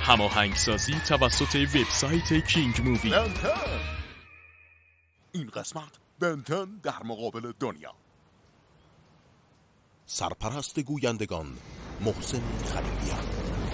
هماهنگسازی توسط وبسایت کینگ مووی. بنتن. این قسمت بنتن در مقابل دنیا. سرپرست گویندگان محسن خلیلیان.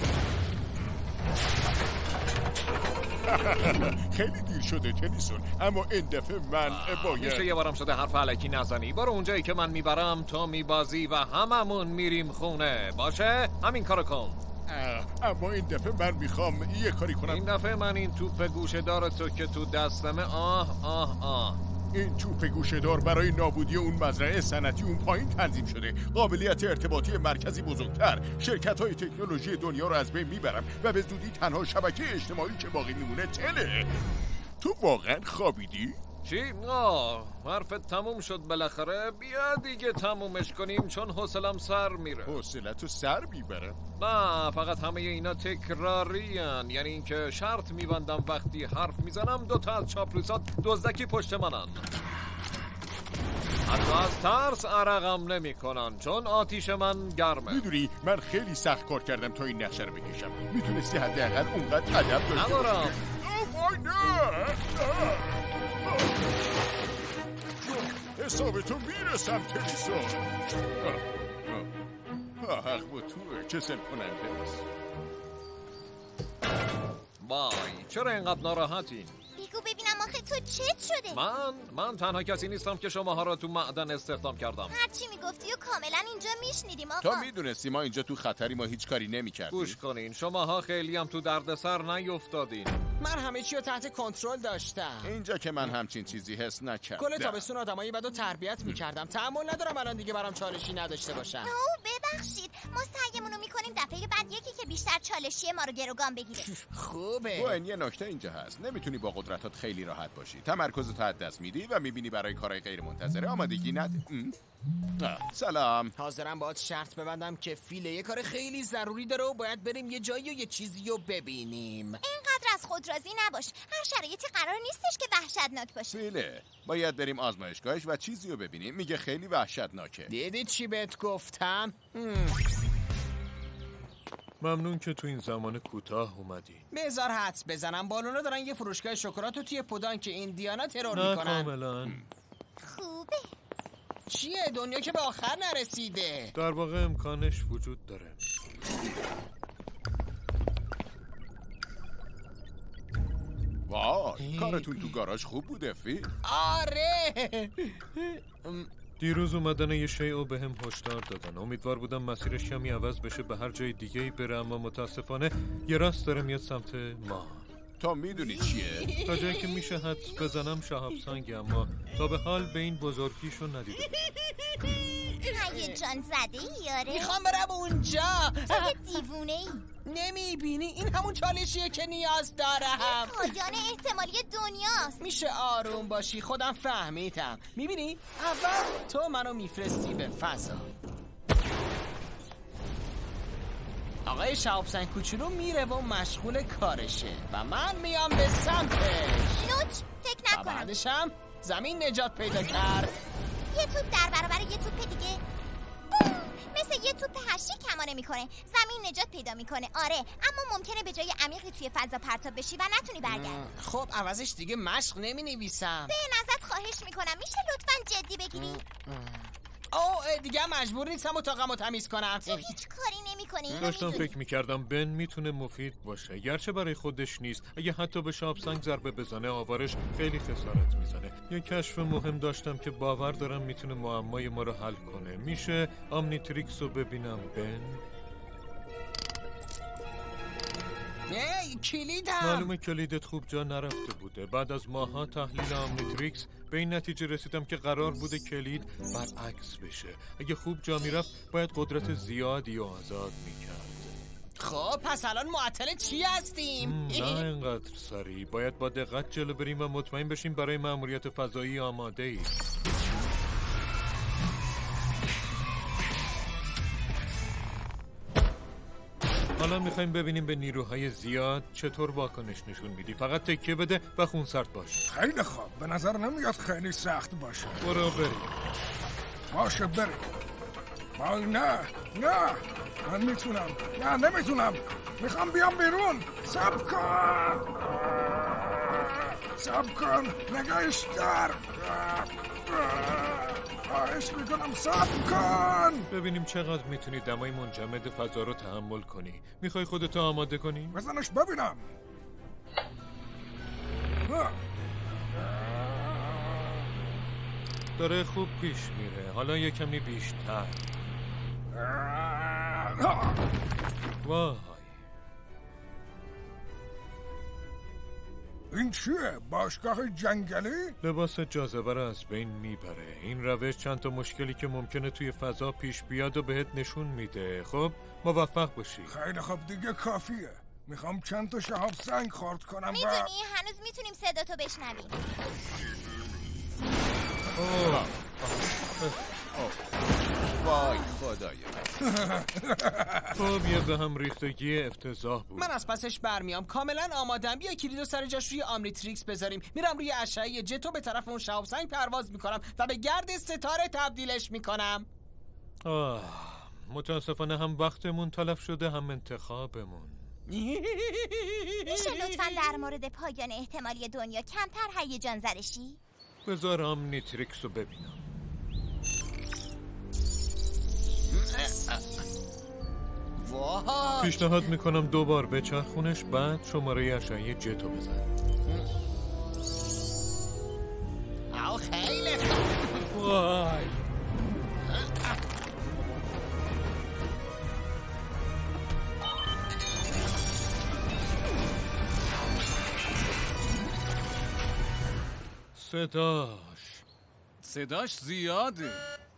خیلی دیر شده تنیسون، اما این دفعه من باید میشه یه بارم شده حرف علکی نزنی. برو اونجایی که من میبرم تو میبازی و هممون میریم خونه. باشه؟ همین کارو کن. اما این دفعه من میخوام یه کاری کنم. این دفعه من این توپ گوشه دار تو که تو دستمه این توپ گوشه‌دار برای نابودی اون مزرعه صنعتی اون پایین تنظیم شده. قابلیت ارتباطی مرکزی بزرگتر، شرکت‌های تکنولوژی دنیا رو از بین میبرم و به زودی تنها شبکه اجتماعی که باقی میمونه تله. تو واقعا خوابیدی؟ چی؟ حرفت تموم شد بالاخره. بیا دیگه تمومش کنیم چون حوصله‌ام سر میره. حوصله‌تو سر میبره؟ نه، فقط همه اینا تکراریان. یعنی اینکه شرط میبندم وقتی حرف میزنم 2 تا از چاپلوسات دزدکی پشت منن. حتی از ترس عرقم نمی کنن چون آتیش من گرمه. میدونی من خیلی سخت کار کردم تا این نقشه رو بکشم. میتونستی حداقل اونقدر ادب داشته ندارم. وای نه. حساب تو میرسم تنیسون. حق با توه، کسل کننده است. وای چرا اینقدر ناراحتین؟ بگو ببینم آخه تو چت شده؟ من تنها کسی نیستم که شماها را تو معدن استخدام کردم. هرچی میگفتی و کاملا اینجا میشنیدیم آقا. تا میدونستی ما اینجا تو خطری، ما هیچ کاری نمی‌کردیم. گوش کنین، شماها خیلی هم تو دردسر نیفتادین. من همه چی رو تحت کنترل داشتم. اینجا که من همچین چیزی حس نکردم. کل تابستون آدمای بدو تربیت می‌کردم. تحمل ندارم الان دیگه برام چالشی نداشته باشم. ببخشید، ما سعیمون رو می‌کنیم دفعه بعد یکی که بیشتر چالشی ما رو گروگان بگیره. خوبه. این یه نکته اینجا هست. نمیتونی با قدرتات خیلی راحت باشی. تمرکزت از دست میدی و میبینی برای کارهای غیر منتظره آمادگی نده. سلام. حاضرم باهات شرط ببندم که فیله یه کار خیلی ضروری داره و باید بریم یه جایی و یه چیزی رو ببینیم. اینقدر از خود راضی نباش. هر شرایطی قرار نیستش که وحشتناک باشه. فیله باید بریم آزمایشگاهش و چیزی رو ببینیم. میگه خیلی وحشتناکه. دیدی چی بهت گفتم؟ ممنون که تو این زمان کوتاه اومدی. بذار حدس بزنم بالونا دارن یه فروشگاه شکلات و توی پودان که ایندیانا ترور میکنن. کاملا. خوبه. چیه دنیا که به آخر نرسیده؟ در واقع امکانش وجود داره. وای کارتون تو گاراژ خوب بوده فی؟ آره. دیروز اومدن یه شیء به هم هشدار دادن. امیدوار بودم مسیرش کمی عوض بشه به هر جای دیگه‌ای بره، اما متاسفانه یه راست داره میاد سمت ما. تا میدونی چیه؟ تا جایی که میشه حدس بزنم شهاب سنگ، اما تا به حال به این بزرگیشو ندیدم. هیجان زده ای یاره. میخوام برم اونجا. تو دیوونه ای. نمیبینی این همون چالشیه که نیاز دارم. پایان احتمالی دنیاست. میشه آروم باشی، خودم فهمیدم. میبینی اول تو منو میفرستی به فضا. آقای شهاب سنگ کوچولو میره و مشغول کارشه و من میام به سمتش. نوچ فکر نکنم. بعدشم زمین نجات پیدا کرد. یه توپ در برابر یه توپ دیگه مثل یه توپ هشی کمانه میکنه. زمین نجات پیدا میکنه. آره، اما ممکنه به جای عمیقی توی فضا پرتاب بشی و نتونی برگردی. خب عوضش دیگه مشق نمی نویسم. به ازت خواهش میکنم میشه لطفاً جدی بگیری؟ دیگه مجبور نیستم اتاقمو تمیز کنم. تو هیچ کاری نمی‌کنی. داشتم فکر میکردم بن میتونه مفید باشه، گرچه برای خودش نیست. اگه حتی به شهاب سنگ ضربه بزنه آوارش خیلی خسارت میزنه. یه کشف مهم داشتم که باور دارم میتونه معمای ما رو حل کنه. میشه آمنیتریکس رو ببینم بن؟ کلیدم. معلومه کلیدت خوب جا نرفته بوده. بعد از ماها تحلیل آمنیتریکس به این نتیجه رسیدم که قرار بوده کلید برعکس بشه. اگه خوب جا میرفت باید قدرت زیادی رو آزاد میکرد. خب پس الان معطل چی هستیم؟ نه اینقدر سریع. باید با دقت جلو بریم و مطمئن بشیم برای مأموریت فضایی آماده ای. حالا میخوایم ببینیم به نیروهای زیاد چطور واکنش نشون میدی. فقط تکیه بده و خونسرد باش. خیلی خوب، به نظر نمیاد خیلی سخت باشه. برو بریم. باشه بریم. نه من میتونم. نه نمیتونم. میخوام بیام بیرون. صبر کن نگهش دار. خواهش میکنم صبر کن. ببینیم چقدر میتونی دمای منجمد فضا رو تحمل کنی. میخوای خودتو آماده کنی؟ بزنش ببینم. داره خوب پیش میره. حالا یه کمی بیشتر. وای، این چیه؟ باشگاه جنگلی؟ لباس جاذبه رو از بین میبره. این روش چند تا مشکلی که ممکنه توی فضا پیش بیاد و بهت نشون میده. خب موفق باشی. خیلی خوب دیگه کافیه. میخوام چند تا شهاب سنگ خورد کنم. میدونی هنوز میتونیم صداتو بشنویم. وای خدایا. خب یه به هم ریختگی افتضاح بود. من از پسش برمیام. کاملا آمادم. بیا کلیدو سر جاش روی آمنیتریکس بذاریم. میرم روی اشعه جتو به طرف اون شهاب سنگ پرواز میکنم و به گرد ستاره تبدیلش میکنم. متاسفانه هم وقتمون تلف شده هم انتخابمون. میشه لطفاً در مورد پایان احتمالی دنیا کمتر هیجان زدشی؟ بذار آمنیتریکس رو ببینم. پیشنهاد میکنم 2 بار بچرخونش، بعد شماره اشعه جتو بزن. خیلی وای، صداش زیاده.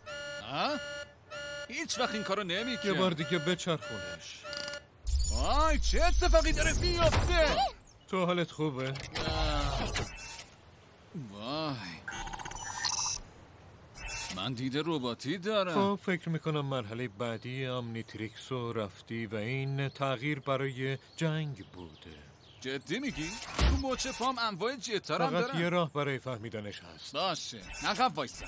هیچ وقت این کارو نمی‌کنه. یه بار دیگه بچرخونش. وای چه اتفاقی داره میفته؟ تو حالت خوبه؟ وای من دید رباتی دارم. خب فکر میکنم مرحله بعدی آمنیتریکس رو رفتی و این تغییر برای جنگ بوده. جدی میگی؟ تو مچ پام انواع جتا رو هم فقط دارم. یه راه برای فهمیدنش هست. باشه عقب وایسا.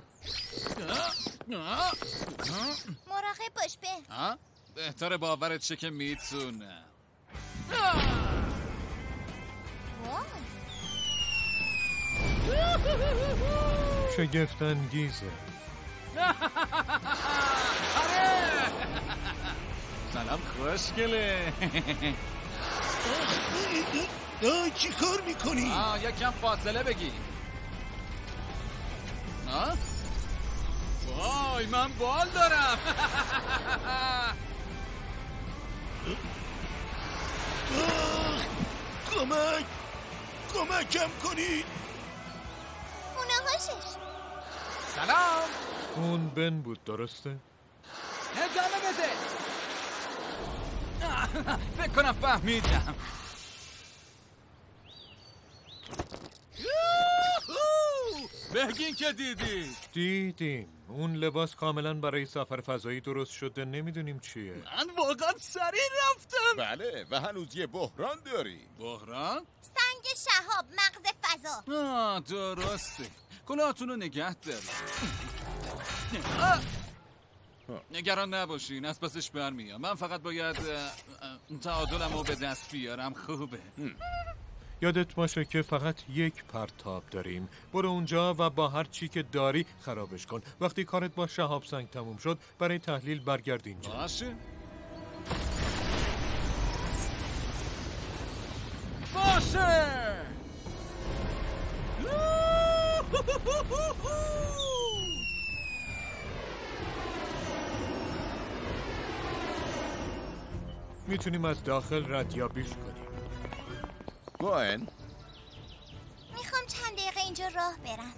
مراقب باش به. بهتره باورت شه که میتونم. شگفت انگیزه. سلام خوشگله. چی کار میکنی؟ یکم فاصله بگی. وای من بال دارم. کمکم کنید. اونه هاشش. سلام. اون بن بود درسته؟ ادامه بده. فکر کنم فهمیدم. بگین که دیدیم. اون لباس کاملا برای سفر فضایی درست شده. نمیدونیم چیه. من واقعا سریع رفتم. بله و هنوز یه بحران داری. بحران؟ سنگ شهاب مغز فضا. درسته. کلاهاتون رو نگه دارید. نگران نباشین از پسش برمیام. من فقط باید تعادلم رو به دست بیارم. خوبه. یادت باشه که فقط یک پرتاب داریم. برو اونجا و با هر چی که داری خرابش کن. وقتی کارت با شهاب سنگ تموم شد برای تحلیل برگرد اینجا. باشه. میتونیم از داخل ردیابیش کنیم. گوئن میخوام چند دقیقه اینجا راه برم.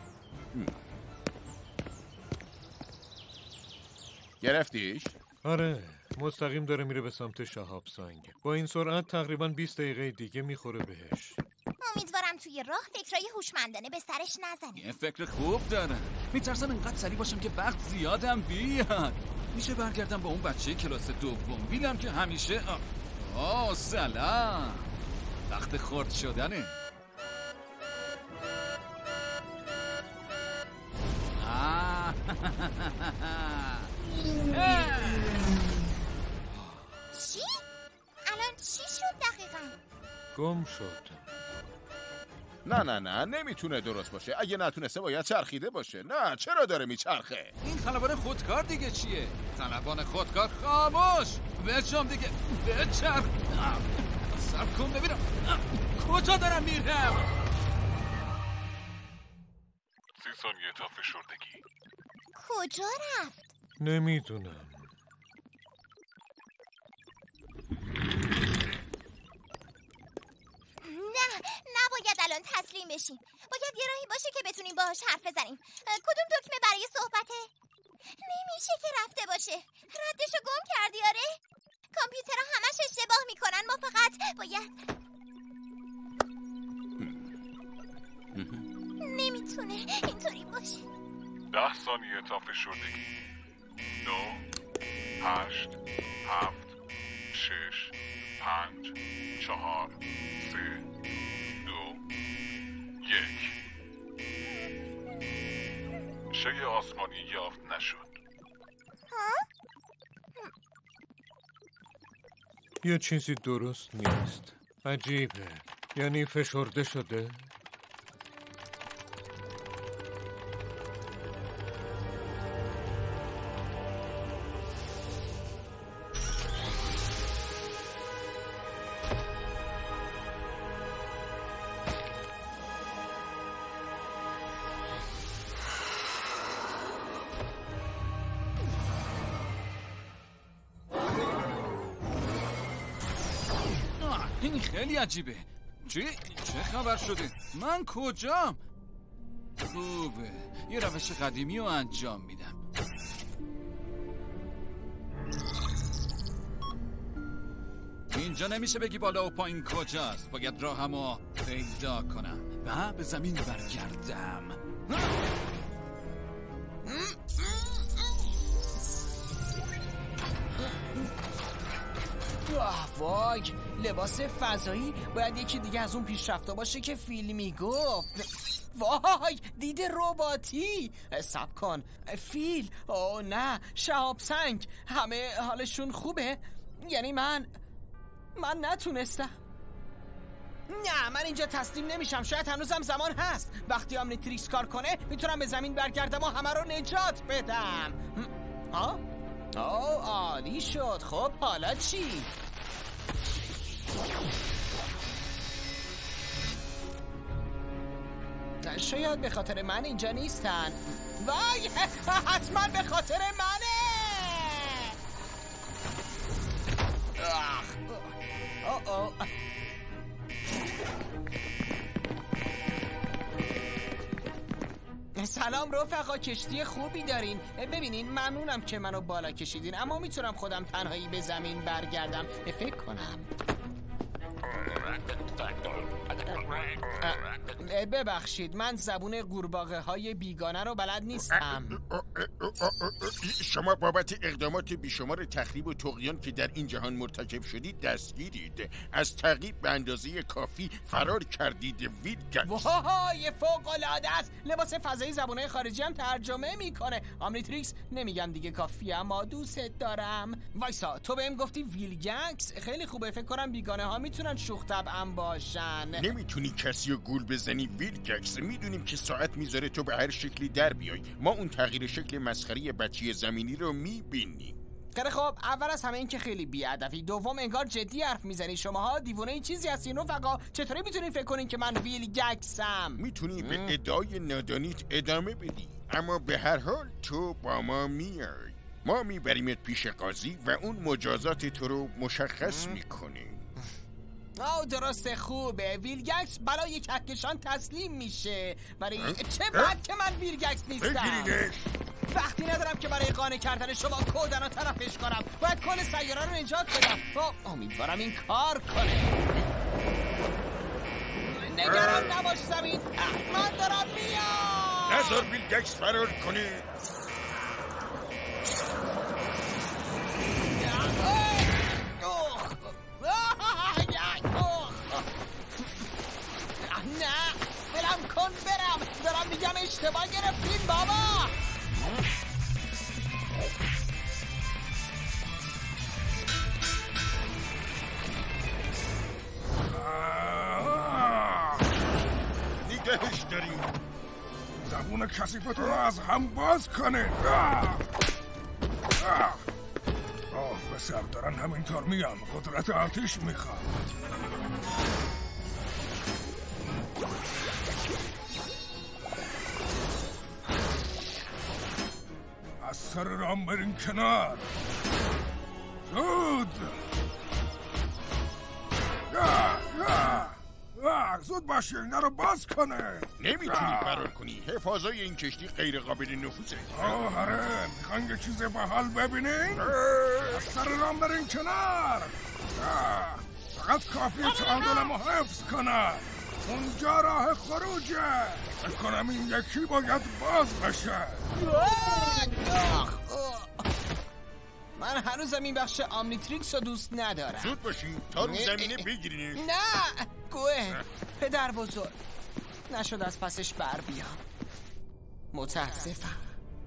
گرفتیش؟ آره مستقیم داره میره به سمت شهاب سنگ. با این سرعت تقریبا 20 دقیقه دیگه میخوره بهش. امیدوارم توی راه فکرای هوشمندانه به سرش نزنی. یه فکر خوب دارم. میترسم اینقدر سریع باشم که وقت زیادم بیاد. میشه برگردم با اون بچه کلاس دوم بیلم که همیشه سلام. وقت خرد شدنه. چی؟ گم شد. نه نمیتونه درست باشه. اگه نتونسته باید چرخیده باشه. نه چرا داره میچرخه؟ این خلبان خودکار دیگه چیه؟ خلبان خودکار خاموش! بچم دیگه بچرخ! سب کن ببینم کجا دارم میرم؟ 30 ثانیه تا فشردگی. کجا رفت؟ نمیدونم. نباید الان تسلیم بشیم. باید یه راهی باشه که بتونیم باهاش حرف بزنیم. کدوم دکمه برای صحبته؟ نمیشه که رفته باشه. ردشو گم کردی آره؟ کامپیوترها همش اشتباه میکنن. ما فقط باید نمیتونه اینطوری باشه. 10 ثانیه تا فشردگی. 9 8 7 6 5 4 3 2 1. شی آسمانی یافت نشد. یه چیزی درست نیست. عجیبه. یعنی فشرده شده؟ این خیلی عجیبه. چه خبر شده؟ من کجام؟ خوبه، یه روش قدیمی رو انجام میدم. اینجا نمیشه بگی بالا و پایین کجاست. باید راهمو پیدا کنم و به زمین برگردم. وای، لباس فضایی. باید یکی دیگه از اون پیشرفته باشه که فیل میگفت. وای، دید رباتی. صبر کن، فیل. اوه نه، شهاب سنگ. همه حالشون خوبه؟ یعنی من نتونستم. نه، من اینجا تسلیم نمیشم. شاید هنوزم زمان هست. وقتی آمنیتریکس کار کنه میتونم به زمین برگردم و همه رو نجات بدم. عالی شد. خب حالا چی؟ شاید به خاطر من اینجا نیستن. وای، حتما به خاطر منه. سلام رفقا، کشتی خوبی دارین. ببینین، ممنونم که منو بالا کشیدین، اما میتونم خودم تنهایی به زمین برگردم. فکر کنم. ببخشید، من زبون قورباغه های بیگانه رو بلد نیستم. شما بابت اقدامات بیشمار تخریب و طغیان که در این جهان مرتکب شدید دستگیرید. از تعقیب به اندازه کافی فرار کردید. ویلگکس. وای، فوق العاده است. لباس فضایی زبانهای خارجی هم ترجمه میکنه. آمنیتریکس، نمیگم دیگه کافیه، اما دوست دارم. وایسا، تو بهم گفتی ویلگکس؟ خیلی خوبه. فکر کنم بیگانه ها میتونن شوخ طبعم باشن. نمیتونی کسی رو گول بزنی ویلگکس. میدونیم که ساعت میذاره تو به هر شکلی در بیای. ما اون تغییر شکل مسخره بچه زمینی رو میبینیم. خیلی خب، اول از همه این که خیلی بی‌ادبی. دوم، انگار جدی حرف میزنی. شماها دیوونه این چیزی هستین رفقا. چطوری میتونین فکر کنین که من ویلگکسم؟ میتونی به ادعای نادانیت ادامه بدی، اما به هر حال تو با ما میای. ما میبریمت پیش قاضی و اون مجازات تو رو مشخص میکنه. درسته، خوبه. ویلگکس برای کهکشان تسلیم میشه. برای چه بعد که من ویلگکس نیستم؟ بگیرینش. وقتی ندارم که برای قانع کردن شما کودن رو طرفش کنم. باید کل سیاره رو نجات بدم. امیدوارم این کار کنه. نگران نباش زمین، من دارم میام. نذار ویلگکس فرار کنه. نه، برم کن برم. دارم میگم اشتباه گرفتین بابا. زبون کثیفتون رو از هم باز کنید. پسر دارن همینطور میان. قدرت آتش میخواد. از سر رام برین کنار. زود زود باشی، اینا رو باز کنه. نمیتونی فرار کنی. حفاظای این کشتی غیر قابل نفوذه. آره، میخوان یه چیز باحال ببینین؟ از سر رام برین کنار. فقط کافیه تعادلمو حفظ کنم. اونجا راه خروجه. فکر کنم این یکی باید باز بشه. من هنوزم این بخش آمنیتریکس رو دوست ندارم. زود باشین تا رو زمینه بگیرینش. نه گوه پدر بزرگ نشد از پسش بر بیام. متاسفم.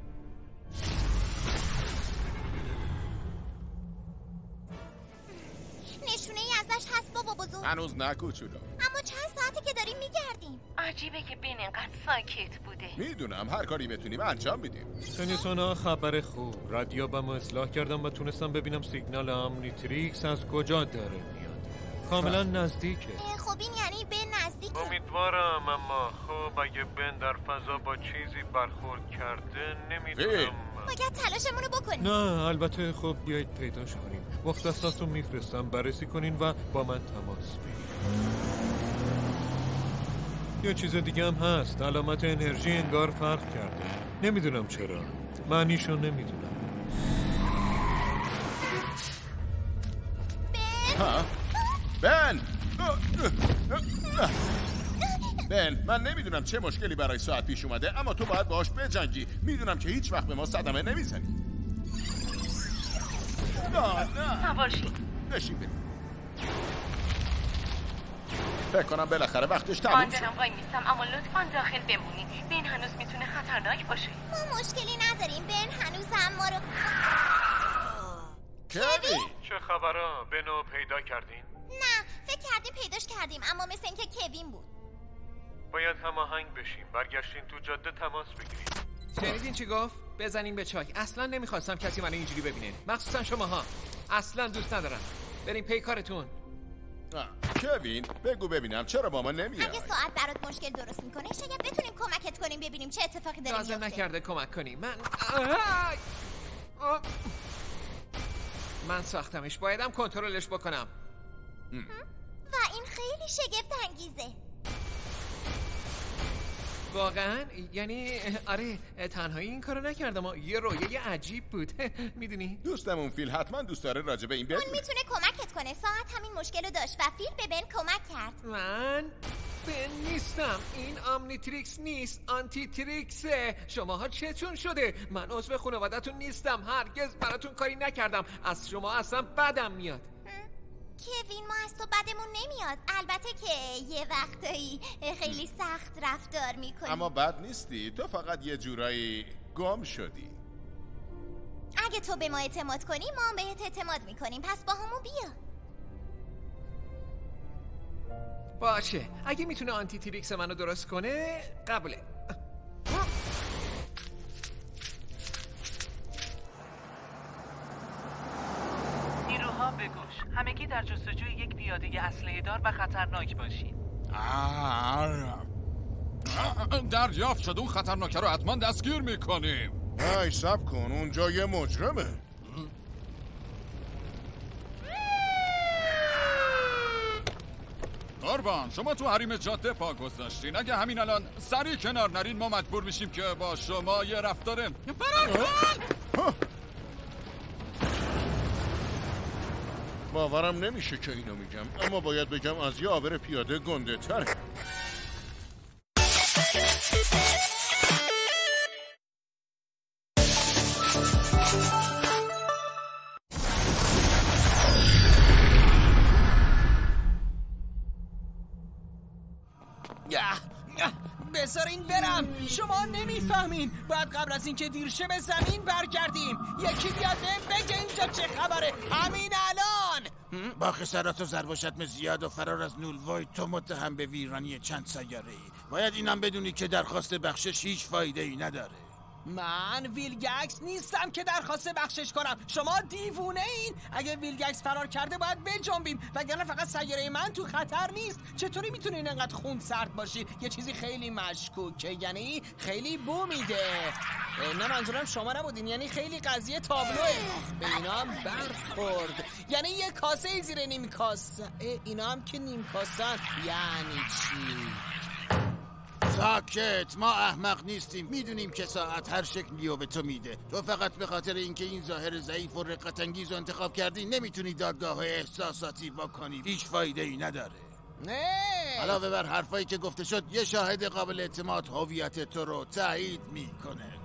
نشونه ای ازش هست بابا بزرگ؟ هنوز نه کوچولو. اما چند ساعته که داریم میگردیم. عجیبه که بین اینقدر ساکت بوده. میدونم هر کاری بتونیم انجام میدیم. تنیسونا خبر خوب. رادیومو اصلاح کردم و تونستم ببینم سیگنال آمنیتریکس از کجا داره میاد. کاملا نزدیکه. خب این یعنی به نزدیکه. امیدوارم، اما خب اگه بن در فضا با چیزی برخورد کرده نمیدونم. باید تلاشمونو بکنیم. نه البته خب بیایید پیداش کنیم. مختصاتو میفرستم بررسی کنین و با من تماس بگیرین. یه چیز دیگه هم هست. علامت انرژی انگار فرق کرده. نمیدونم چرا. معنیشو نمیدونم. بن بن، من نمیدونم چه مشکلی برای ساعت پیش اومده، اما تو باید باهاش بجنگی. میدونم که هیچ وقت به ما صدمه نمیزنی. نه سوارشی بشین بریم. فکر کنم بالاخره وقتش تموم شد. من دارم وای میستم، اما لطفاً داخل بمونی. بین هنوز میتونه خطرناک باشه. ما مشکلی نداریم. بن هنوز هم ما رو کوین چه خبرها؟ بنو پیدا کردین؟ نه، فکر کردیم پیداش کردیم، اما مثل اینکه کوین بود. باید هماهنگ بشیم. برگشتین تو جاده تماس بگیریم. شنیدین چی گفت؟ بزنیم به چاک. اصلا نمیخواستم کسی منو اینجوری ببینه، مخصوصا شماها. اصلا دوست ندارم. بریم پی کارتون. کوین بگو ببینم چرا با ما نمیای؟ اگه ساعت برات مشکل درست میکنه شاید بتونیم کمکت کنیم ببینیم چه اتفاقی داره میفته. لازم نکرده کمک کنی. من ساختمش، بایدم کنترلش بکنم. و این خیلی شگفت انگیزه. واقعا؟ یعنی آره، تنهایی این کارو نکردم. یه رویه عجیب بود. میدونی؟ دوستمون فیل حتما دوست داره راجع به این بدونه. اون میتونه کمکت کنه. ساعت همین مشکل رو داشت و فیل به بن کمک کرد. من بن نیستم. این آمنیتریکس نیست، آنتی تریکسه. شماها چتون شده؟ من عضو خانواده‌تون نیستم. هرگز براتون کاری نکردم. از شما اصلا بدم میاد. کوین ما از تو بدمون نمیاد. البته که یه وقتایی خیلی سخت رفتار میکنی، اما بد نیستی. تو فقط یه جورایی گم شدی. اگه تو به ما اعتماد کنی ما هم بهت اعتماد میکنیم. پس با همون بیا. باشه، اگه میتونه آنتی تریکس منو درست کنه قبوله. نیروها به گوش. همگی در جستجوی یک پیاده اسلحه دار و خطرناک باشید. دریافت شد. اون خطرناکه رو حتما دستگیر میکنیم. ای سب کن، اونجا یه مجرمه. قربان، شما تو حریم جاده پا گذاشتین. اگه همین الان سریع کنار نرین ما مجبور میشیم که با شما یه رفتاره. باورم نمیشه که اینو میگم، اما باید بگم از یه عابر پیاده گنده تره. بذارین برم. شما نمیفهمین. باید قبل از اینکه دیر شه به زمین برگردیم. یکی بیاد بهم بگه اینجا چه خبره همین الان. با خسارات و ضرب و شتم زیاد و فرار از نولوای تو متهم به ویرانی چند سیاره‌ای باید اینم بدونی که درخواست بخشش هیچ فایده ای نداره. من ویلگکس نیستم که درخواست بخشش کنم. شما دیوونه این؟ اگه ویلگکس فرار کرده باید بجنبیم، وگرنه فقط سیاره من تو خطر نیست. چطوری میتونین اینقدر خون سرد باشی؟ یه چیزی خیلی مشکوکه، یعنی خیلی بو میده. نه منظورم شما نبودین، یعنی خیلی قضیه تابلوه. به اینا هم برخورد، یعنی یه کاسه زیر نیم کاسه. اینا هم که نیم کاسن یعنی چی؟ ساکت، ما احمق نیستیم. میدونیم که ساعت هر شکلیو به تو میده. تو فقط به خاطر اینکه این ظاهر ضعیف و رقت انگیز رو انتخاب کردی نمیتونی دادگاه احساساتی بکنی. هیچ فایده ای نداره. نه علاوه بر حرفایی که گفته شد، یه شاهد قابل اعتماد هویت تو رو تایید میکنه.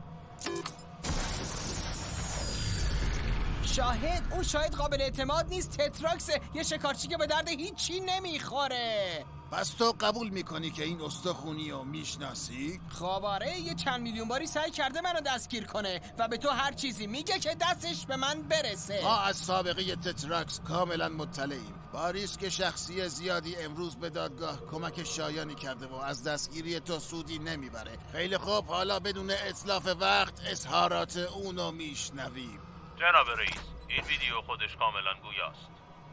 شاهد؟ اون شاهد قابل اعتماد نیست. تتراکسه، یه شکارچی که به درد هیچی نمیخوره. پس تو قبول میکنی که این استخونی رو میشناسی؟ خب آره، یه چند میلیون باری سعی کرده منو دستگیر کنه و به تو هر چیزی میگه که دستش به من برسه. ما از سابقه تتراکس کاملا مطلعیم. با ریسک شخصی زیادی امروز به دادگاه کمک شایانی کرده و از دستگیری تو سودی نمیبره. خیلی خوب، حالا بدون اتلاف وقت اظهارات اونو میشنویم. جناب رئیس، این ویدیو خودش کاملا گویاست.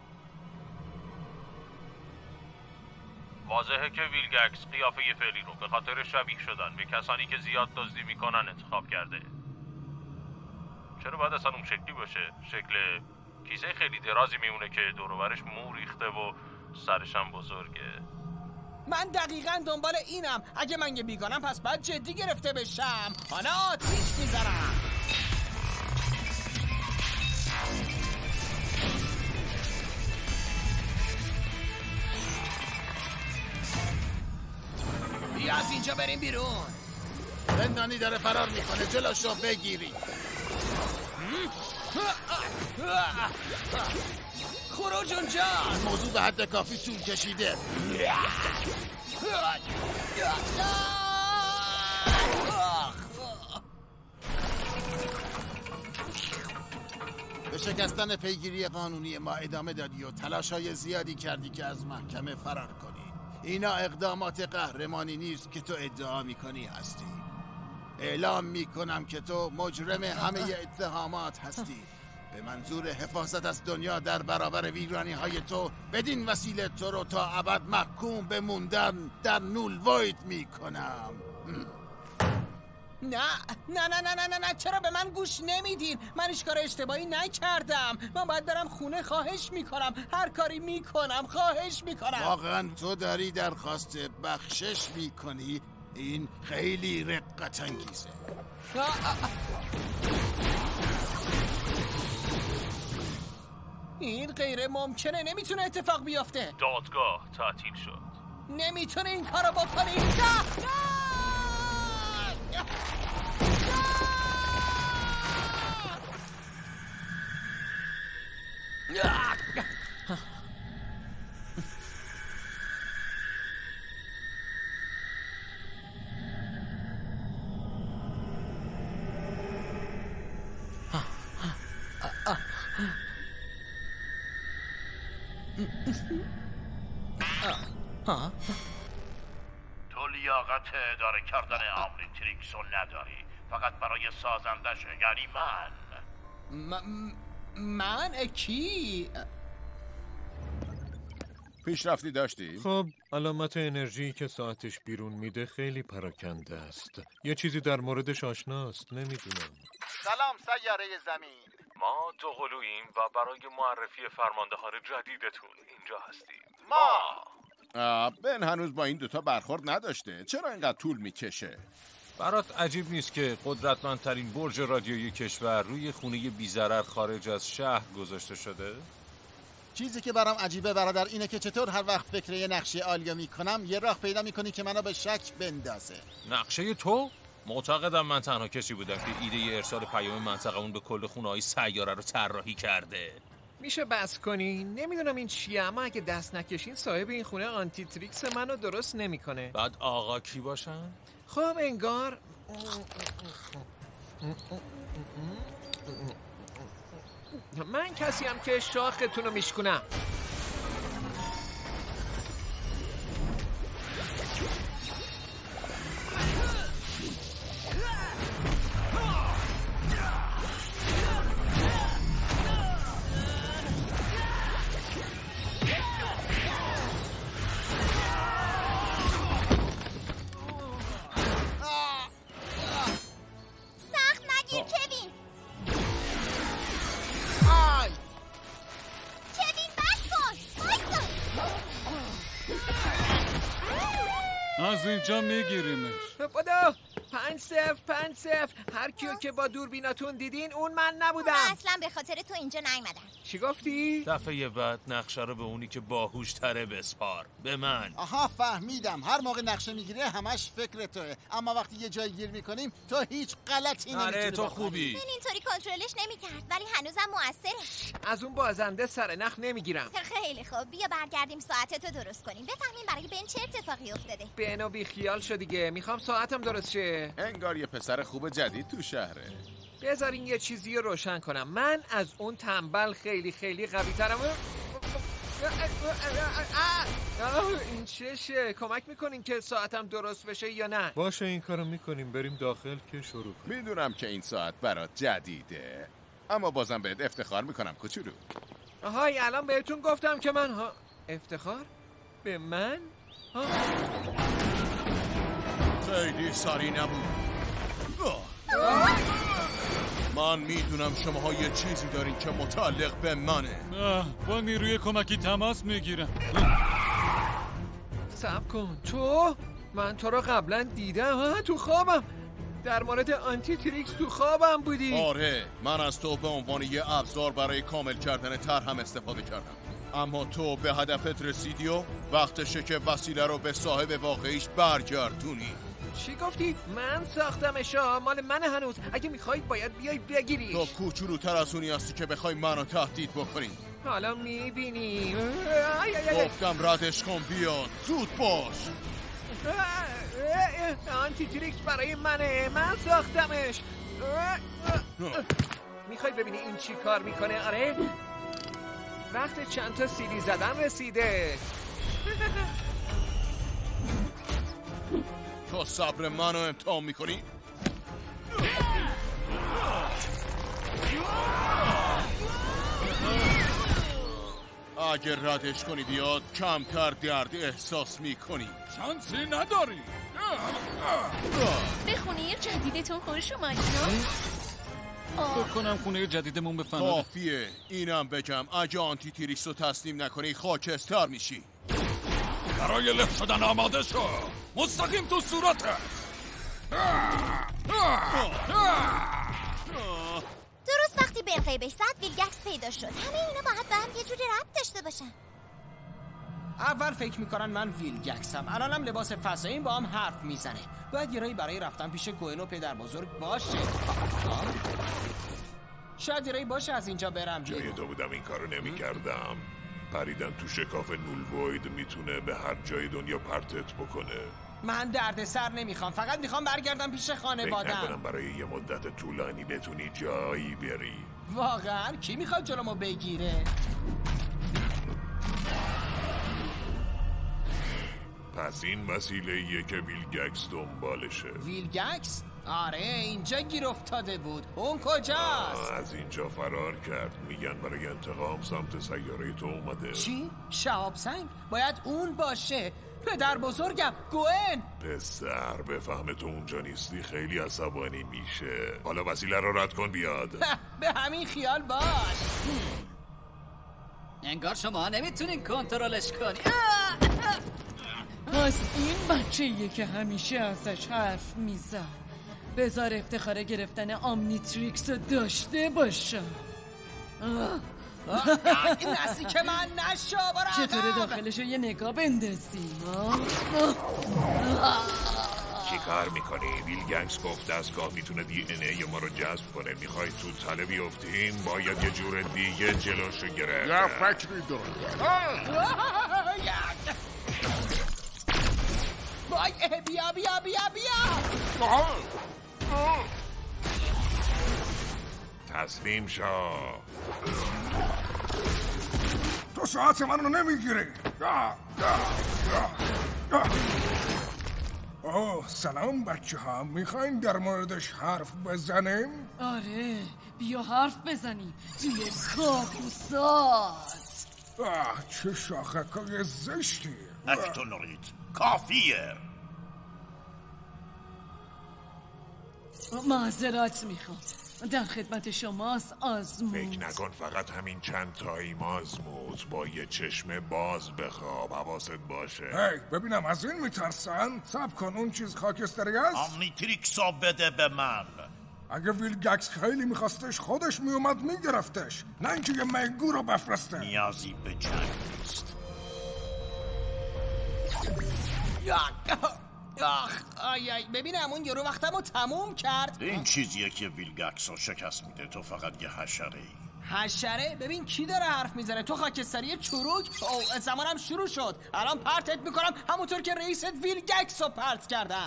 واضحه که ویلگکس قیافه فعلی رو به خاطر شبیه شدن به کسانی که زیاد دزدی میکنن انتخاب کرده. چرا باید اصلا اون شکلی باشه؟ شکل کیسه خیلی درازی میمونه که دور و برش مو ریخته و سرش هم بزرگه. من دقیقاً دنبال اینم. اگه من یه بیگانم پس باید جدی گرفته بشم. حالا آتیش میذارم. بیا از اینجا بریم بیرون. زندانی داره فرار میکنه، جلوشو بگیری. خروج اونجا. موضوع به حد کافی طول کشیده. به شکستن پیگیری قانونی ما ادامه دادی و تلاش‌های زیادی کردی که از محکمه فرار کنی. اینا اقدامات قهرمانی نیست که تو ادعا میکنی هستی. اعلام میکنم که تو مجرم همه اتهامات هستی. به منظور حفاظت از دنیا در برابر ویرانی‌های تو، بدین وسیله تو رو تا ابد محکوم به موندن در نول وید میکنم. نه نه نه نه نه نه، چرا به من گوش نمیدین؟ من هیچ کار اشتباهی نکردم. من باید برم خونه. خواهش میکنم، هر کاری میکنم. خواهش میکنم. واقعا تو داری درخواست بخشش میکنی؟ این خیلی رقت انگیزه. این غیر ممکنه، نمیتونه اتفاق بیفته. دادگاه تعطیل شد. نمیتونه این کارو بکنی. تو لیاقت اداره کردن آمنیتریکس رو نداری، فقط برای سازندش، یعنی من کی؟ پیشرفتی داشتی؟ خب علامت انرژی که ساعتش بیرون میده خیلی پراکنده است. یه چیزی در موردش آشناست، نمیدونم. سلام سیاره زمین. ما دوقلوییم و برای معرفی فرماندهان جدیدتون اینجا هستیم. بن هنوز با این دوتا برخورد نداشته. چرا اینقدر طول میکشه؟ برات عجیب نیست که قدرتمندترین برج رادیویی کشور روی خونه بی‌ضرر خارج از شهر گذاشته شده؟ چیزی که برام عجیبه برادر اینه که چطور هر وقت فکر یه نقشه عالیه میکنم یه راه پیدا میکنی که منو به شک بندازه. نقشه تو؟ معتقدم من تنها کسی بودم که ایده ارسال پیام منطقه‌مون به کل خونه‌های سیاره رو طراحی کرده. میشه بس کنی؟ نمیدونم این چیه، اما اگه دست نکشین صاحب این خونه آنتی تریکس منو درست نمیکنه. بعد آقا کی باشن؟ خب انگار من کسیم که شاختون رو میشکنم. از اینجا میگیریمش. بدو 5-0 هر کیو که با دوربیناتون دیدین اون من نبودم. اصلا به خاطر تو اینجا نیومدم. چی گفتی؟ دفعه بعد نقشه رو به اونی که باهوش تره بسپار. به من. آها فهمیدم. هر موقع نقشه میگیره همش فکر توه، اما وقتی یه جای گیر میکنیم تو هیچ غلطی نمیتونی آره تو خوبی. من اینطوری کنترلش نمیکرد ولی هنوزم موثره. از اون بازنده سر نخ نمیگیرم. خیلی خوب بیا برگردیم ساعتتو درست کنیم بفهمیم برای بن چه اتفاقی افتاده. بنو بی خیال شو دیگه، میخوام ساعتم درست شه. انگار یه پسر خوب جدید تو شهره. بذارین یه چیزی رو روشن کنم. من از اون تنبل خیلی قوی ترم. این چشه؟ کمک میکنین که ساعتم درست بشه یا نه؟ باشه این کارو میکنیم. بریم داخل که شروع کنیم. میدونم که این ساعت برات جدیده اما بازم بهت افتخار میکنم کوچولو. آهای الان بهتون گفتم که من افتخار؟ به من؟ خیلی سری نبود. من میدونم شماها یه چیزی دارین که متعلق به منه. با نیروی کمکی تماس میگیرم. صبر کن. تو؟ من تو رو قبلا دیدم تو خوابم. در مورد آنتی تریکس تو خوابم بودی. آره من از تو به عنوان یه ابزار برای کامل کردن طرحم استفاده کردم، اما تو به هدفت رسیدی و وقتشه که وسیله رو به صاحب واقعیش برگردونی. چی گفتی؟ من ساختمشا، مال من هنوز. اگه میخوای باید بیای بگیریش. تو کوچولوتر از اونی هستی که بخوای منو تهدید بکنی. حالا میبینی. گفتم ردش کن بیاد. زود باش. آنتی تریکس برای منه، من ساختمش. میخوای ببینی این چی کار میکنه؟ آره وقت چند تا سیلی زدن رسیده. تو صبر منو امتحان میکنی؟ اگه ردش کنی بیاد کمتر درد احساس میکنی. شانسی نداری. به خونه جدیدتون خوش اومدین. فکر کنم خونه جدیدمون به فنا کافیه. اینم بگم اگه آنتی تریکس رو تسلیم نکنی خاکستر میشی. برای لف شدن آماده شو. مستقیم تو صورته. درست وقتی بن قیبش زد ویلگکس پیدا شد. همه اینا باید به هم یه جوری ربط داشته باشن. اول فکر میکنن من ویلگکسم، الانم لباس فضایی با هم حرف میزنه. باید یه رایی برای رفتن پیش گوئن و پدر بزرگ باشه. شاید یه رایی باشه از اینجا برم. جای تو بودم این کارو نمی کردم. پریدن تو شکاف نولوید میتونه به هر جای دنیا پرتت بکنه. من درد سر نمیخوام، فقط میخوام برگردم پیش خانوادم. فکر نکنم برای یه مدت طولانی بتونی جایی بری. واقعا؟ کی میخواد جلومو بگیره؟ پس این وسیله‌ایه که ویلگکس دنبالشه. ویلگکس؟ آره اینجا گیر افتاده بود. اون کجاست؟ از اینجا فرار کرد. میگن برای انتقام سمت سیاره تو اومده. چی؟ شهاب سنگ؟ باید اون باشه. پدر بزرگم گوئن. پسر بفهمه تو اونجا نیستی خیلی عصبانی میشه. حالا وسیله رو رد کن بیاد. به همین خیال باش. انگار شما نمیتونین کنترلش کنی. پس این بچه‌ایه که همیشه ازش حرف میزن. بذار افتخار گرفتن آمنیتریکس رو داشته باشم. نزدیک من نشو، برو چطوره داخلش رو یه نگاه بندازی؟ چی کار میکنی؟ ویلگکس گفت دستگاه میتونه دی ما رو جذب کنه. میخوای تو تله بیفتیم؟ باید یه جور دیگه جلوشو گرفت. یه فکری درست. وای بیا بیا بیا بیا. تسلیم شو. تو ساعت من رو نمیگیری. اوه سلام بچه ها، میخواین در موردش حرف بزنیم؟ آره بیا حرف بزنیم توی کابوسات. چه شاخکای زشتی. اکتونوریت کافیه. معذرت میخوام، در خدمت شماست آزمود. فکر نکن فقط همین چند تایی آزمود. امروز با یه چشم باز بخواب. حواست باشه. هی ببینم از این میترسن؟ صبر کن، اون چیز خاکستری هست؟ آمنیتریکسو بده به من. اگه ویلگکس خیلی میخواستش خودش میومد میگرفتش، نه اینکه یه میگو رو بفرسته. نیازی به جنگ نیست. آی ببینم اون یورو وقتمو تموم کرد. این چیزیه که ویلگکس رو شکست میده. تو فقط یه حشره ای. حشره؟ ببین کی داره حرف میزنه؟ تو خاکستری چروک؟ او زمانم شروع شد. الان پرتت میکنم همونطور که رئیست ویلگکس رو پرت کردم.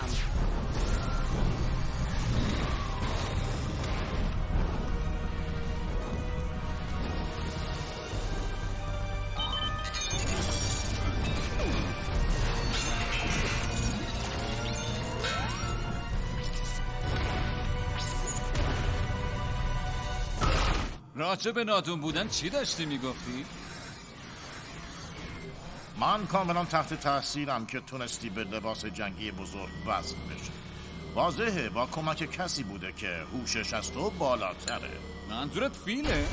راجع به نادون بودن چی داشتی میگفتی؟ من کاملا تحت تاثیرم که تونستی به لباس جنگی بزرگ وصل بشی. واضحه با کمک کسی بوده که هوشش از تو بالاتره. منظورت فیله؟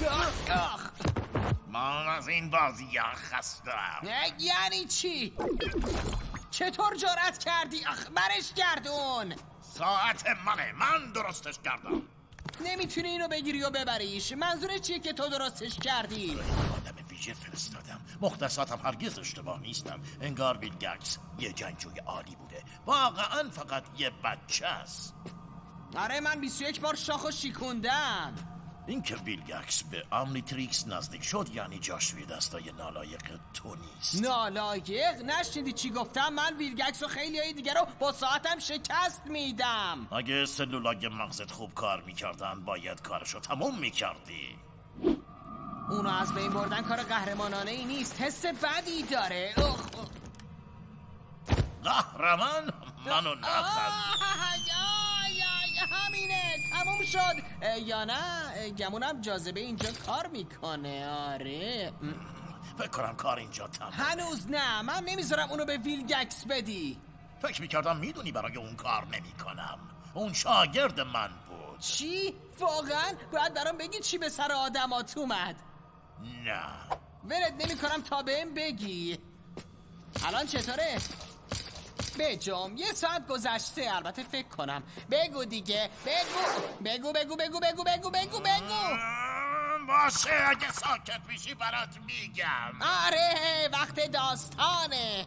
من از این بازی خستم. یعنی چی؟ چطور جرأت کردی؟ برش گردون. ساعت منه، من درستش کردم. نمیتونی اینو بگیری و ببریش. منظورت چیه که تو درستش کردی؟ آدم ویژه فرستادم. مختصاتم هرگز اشتباه نیستم. انگار ویلگکس یه جنگجوی عالی بوده. واقعا فقط یه بچه است. آره من 21 بار شاخو شیکوندم. این که ویلگکس به آمنیتریکس نزدیک شد یعنی جاشوی دستای نالایق تو نیست. نالایق؟ نشنیدی چی گفتم؟ من ویلگکس و خیلی های دیگر رو با ساعتم شکست میدم. اگه سلولای مغزت خوب کار میکردن باید کارشو تموم میکردی. اونو از بین بردن کار قهرمانانه ای نیست. حس بدی داره. قهرمان؟ منو نخند. همینه تموم شد. یا نه گمونم جاذبه اینجا کار میکنه. آره فکر کنم کار اینجا تمام. هنوز نه. من نمیذارم اونو به ویلگکس بدی. فکر میکردم میدونی برای اون کار نمیکنم. اون شاگرد من بود. چی؟ واقعا؟ باید برام بگی چی به سر آدمات اومد. نه ولت نمیکنم تا بهم بگی. الان چطوره؟ بجام 1 ساعت گذشته. البته فکر کنم. بگو دیگه. بگو. باشه اگه ساکت میشی برات میگم. آره وقت داستانه.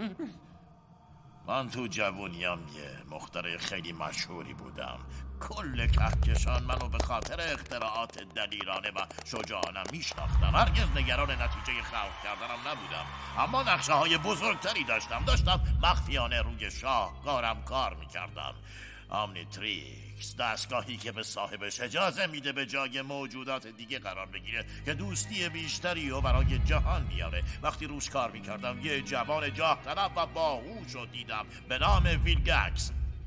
من تو جوونیم یه مخترع خیلی مشهوری بودم. کل کهکشان منو به خاطر اختراعات دلیرانه و شجاعانم میشناختم. هرگز نگران نتیجه خلق کردنم نبودم، اما نقشه های بزرگتری داشتم مخفیانه روی شاهکارم کار میکردم. آمنیتریکس، دستگاهی که به صاحبش اجازه میده به جای موجودات دیگه قرار بگیره که دوستی بیشتری رو برای جهان بیاره. وقتی روش کار میکردم یه جوان جاه طلب و باهوش رو دیدم به نام ویلگکس.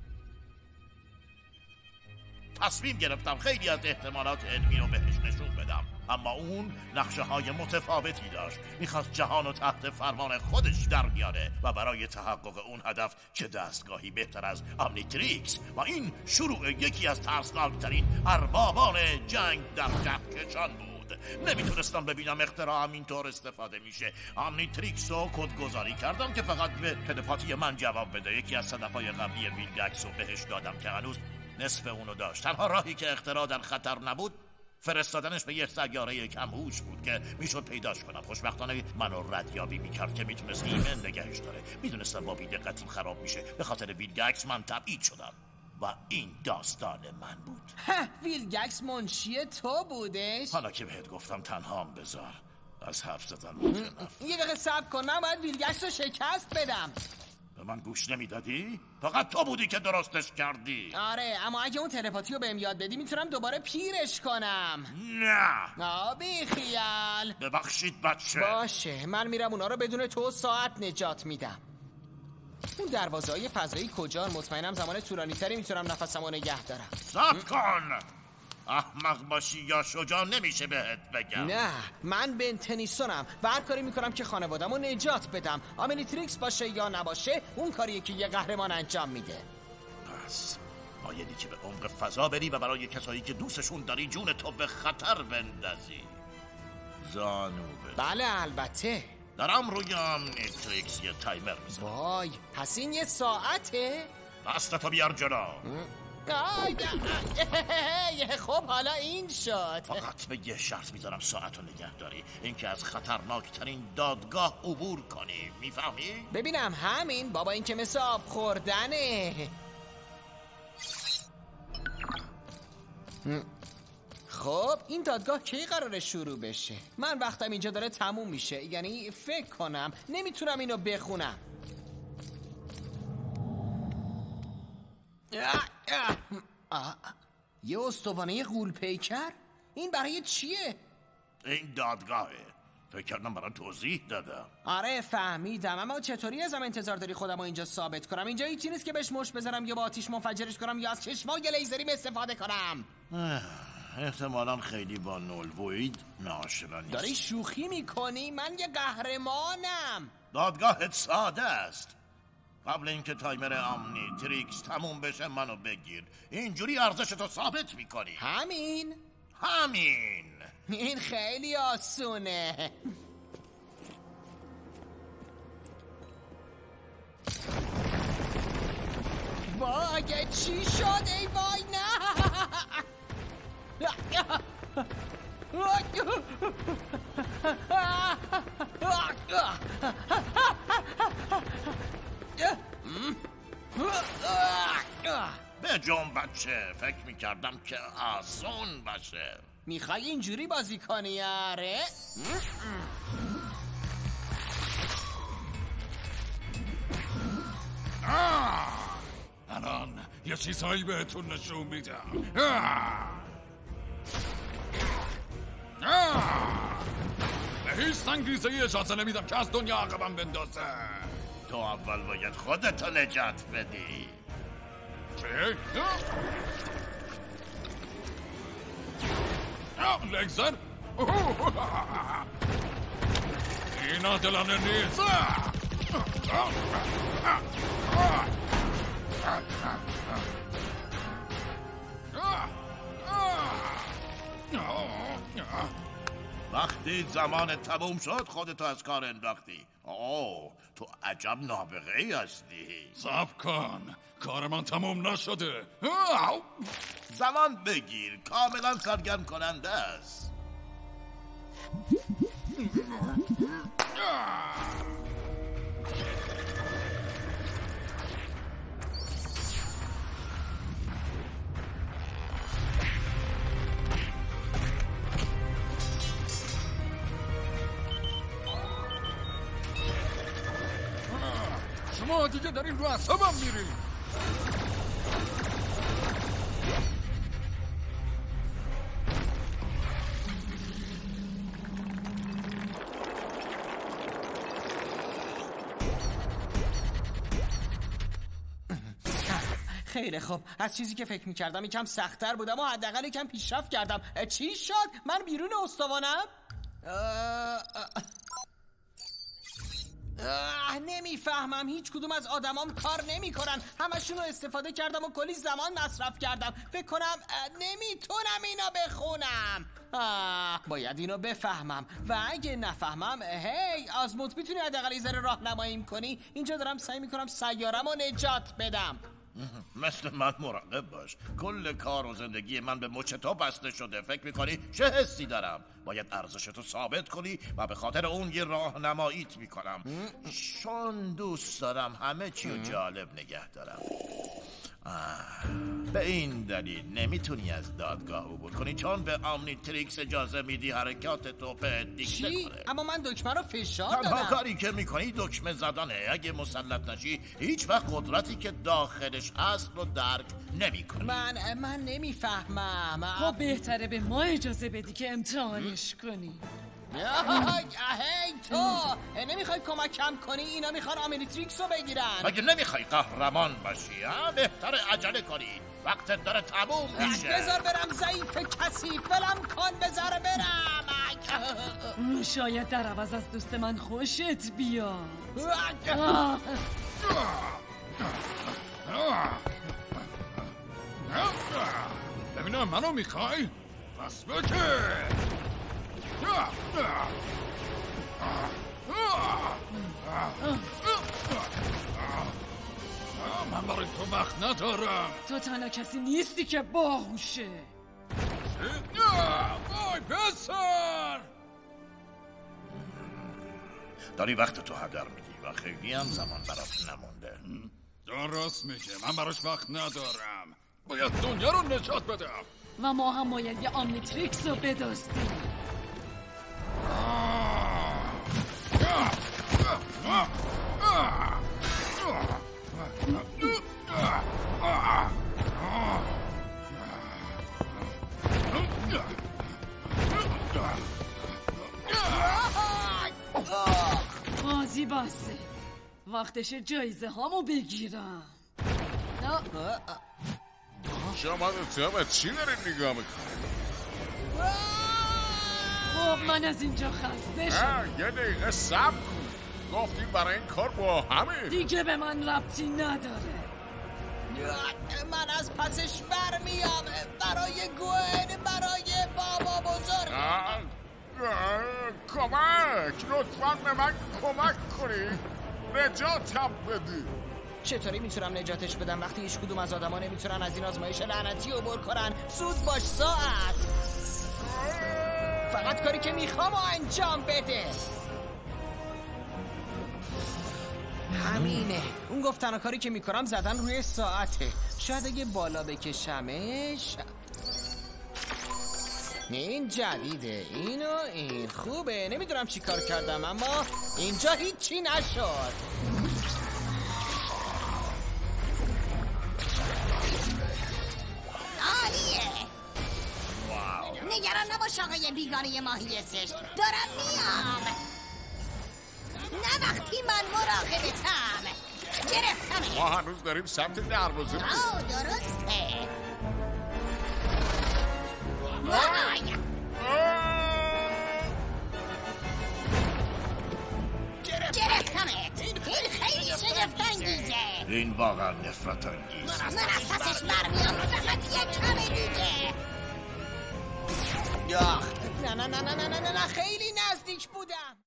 تصمیم گرفتم خیلی از احتمالات علمی رو بهش نشون بدم، اما اون نقشه های متفاوتی داشت. میخواست جهان رو تحت فرمان خودش در بیاره و برای تحقق اون هدف چه دستگاهی بهتر از آمنیتریکس و این شروع یکی از ترسناکترین اربابان جنگ در کهکشان بود. نمیتونستم ببینم اختراعم اینطور استفاده میشه. آمنیتریکس رو کدگذاری کردم که فقط به تلپاتی من جواب بده. یکی از صدفهای قبلی ویلگکس رو بهش دادم که هنوز نصف اونو داشت. تنها راهی که اختراع در خطر نبود فرستادنش به یک سیاره کم‌هوش بود که میشد پیداش کنم. خوشبختانه منو ردیابی میکرد که میتونست ایمن نگهش داره. میدونستم با بی‌دقتی خراب میشه. به خاطر ویلگکس من تبعید شدم و این داستان من بود. ویلگکس منشی تو بودش؟ حالا که بهت گفتم تنهام بذار. از حرف زدن متنفر. یه دقیقه صبر کن. من باید ویلگکس رو شکست بدم. به من گوش نمیدادی؟ فقط تو بودی که درستش کردی. آره اما اگه اون تلپاتی رو بهم یاد بدی میتونم دوباره پیرش کنم. نه بی خیال. ببخشید بچه. باشه من میرم اونا رو بدون تو ساعت نجات میدم. اون دروازه‌های فضایی کجا؟ مطمئنم زمان طولانی تری میتونم نفسمو نگه دارم. صبر کن. احمق باشی یا شجاع نمیشه بهت بگم. نه من بن تنیسونم و هر کاری میکنم که خانواده‌مو نجات بدم. آمنیتریکس باشه یا نباشه اون کاریه که یه قهرمان انجام میده. پس مایلی که به عمق فضا بری و برای کسایی که دوستشون داری جون تو به خطر بندازی. زانو بزن. بله البته. دارم روی آمنیتریکس یه تایمر میزنم. وای پس این یه ساعته؟ دستتو بیار جلو. خب حالا این شد. فقط به یه شرط میذارم ساعتو نگه داری، اینکه از خطرناکترین دادگاه عبور کنی. میفهمی؟ ببینم همین بابا، این که مثل آب خوردنه. خب این دادگاه کی قراره شروع بشه؟ من وقتم اینجا داره تموم میشه، یعنی فکر کنم نمیتونم اینو بخونم. یه استوانه غول پیکر؟ این برای چیه؟ این دادگاهه. فکر کردم برای توضیح دادم. آره فهمیدم، اما چطوری ازم انتظار داری خودم رو اینجا ثابت کنم؟ اینجا هیچی نیست که بهش مشت بزنم یا با آتیش منفجرش کنم یا از چشمای لیزریم استفاده کنم. احتمالاً خیلی با نولوید ناآشنا نیست. داری شوخی میکنی؟ من یه قهرمانم. دادگاهت ساده است. قبل اینکه تایمر آمنیتریکس تموم بشه منو بگیر. اینجوری ارزشتو ثابت میکنی. همین؟ این خیلی آسونه. وای چی شد؟ ای وای نه. به جون بچه، فکر میکردم که آسون باشه. میخوای اینجوری بازی کنی آره؟ الان یه چیزهایی بهتون نشون میدم. به هیچ سنگریزه اجازه نمیدم که از دنیا عقبم بندازه. تو اول باید خودتو نجات بدی. چه؟ لگزر؟ این عادلانه نیست. وقتی زمان تموم شد خودتو از کار انداختی. تو عجب نابغه‌ای هستی. صبر کن، کار من تموم نشده. زمان بگیر، کاملا سرگرم کننده است. شما دیگه دارین رو اعصابم میرین. خیلی خوب، از چیزی که فکر میکردم یکم سخت‌تر بودم و حداقل یکم پیشرفت کردم. چی شد؟ من بیرون استوانم؟ نمیفهمم، هیچ کدوم از آدمام کار نمیکنن. همشون رو استفاده کردم و کلی زمان مصرف کردم. فکر کنم نمیتونم اینا بخونم. باید اینو بفهمم و اگه نفهمم هی آزموت میتونی حداقل یه ذره راهنماییم کنی؟ اینجا دارم سعی میکنم سیارم رو نجات بدم. مثل من مراقب باش. کل کار و زندگی من به مچ تو بسته شده. فکر میکنی چه حسی دارم؟ باید ارزشتو ثابت کنی و به خاطر اون یه راهنماییت میکنم، چون دوست دارم همه چیو جالب نگه دارم. به این دلیل نمیتونی از دادگاه عبور کنی، چون به آمنیتریکس اجازه میدی حرکات تو به دیکته کنه. اما من دکمه رو فشار دادم. تنها کاری که میکنی دکمه زدنه. اگه مسلط نشی هیچ وقت قدرتی که داخلش هست رو درک نمیکنی. من نمیفهمم. خب بهتره به ما اجازه بدی که امتحانش کنی. هی تو نمیخوای کمکم کنی؟ اینا میخوان آمنیتریکس رو بگیرن. مگه نمیخوای قهرمان باشی؟ بهتره عجله کنی، وقتت داره تموم میشه. بذار برم، ضعیف کثیف، ولم کن، بذار برم. شاید در عوض از دوست من خوشت بیاد. ببینم منو میخوای؟ پس بکن. من برای تو وقت ندارم. تو تنها کسی نیستی که باهوشه. وای پسر، داری وقت تو هدر میدی و خیلی هم زمان برات نمونده. درست میگه، من براش وقت ندارم. باید دنیا رو نجات بدم و ما هم باید یه آمنیتریکس رو بدزدیم. بازی بسه، وقتش جایزه هامو بگیرم. شما دوتا چی دارین نگاه میکنید؟ خب من از اینجا خسته شدم. یه دقیقه صبر کن، گفتیم برای این کار با همه. دیگه به من ربطی نداره. من از پسش برمیام، برای گوئن، برای بابا بزرگ. کمک، لطفاً به من کمک کنی، نجاتم بدی. چطوری میتونم نجاتش بدم وقتی هیچ کدوم از آدما نمیتونن از این آزمایش لعنتی عبور کنن؟ زود باش ساعت، فقط کاری که میخوام انجام بده. همینه، اون گفت تنها کاری که میکنم زدن روی ساعته. شاید اگه بالا بکشمش. این جدیده، اینو این خوبه. نمیدونم چی کار کردم اما اینجا هیچی نشد. عالیه. نگران نباش آقای بیگانه ماهی زشت، دارم میام. نه وقتی من مراقبتم. گرفتمه. ما هنوز داریم سمت دروازه میریم. درسته. وای. گرفتمت. این خیلی شگفت‌انگیزه. این واقعا نفرت انگیز. من از پسش برمیام، فقط یک کمه دیگه. نه نه نه نه نه نه نه، خیلی نزدیک بودم.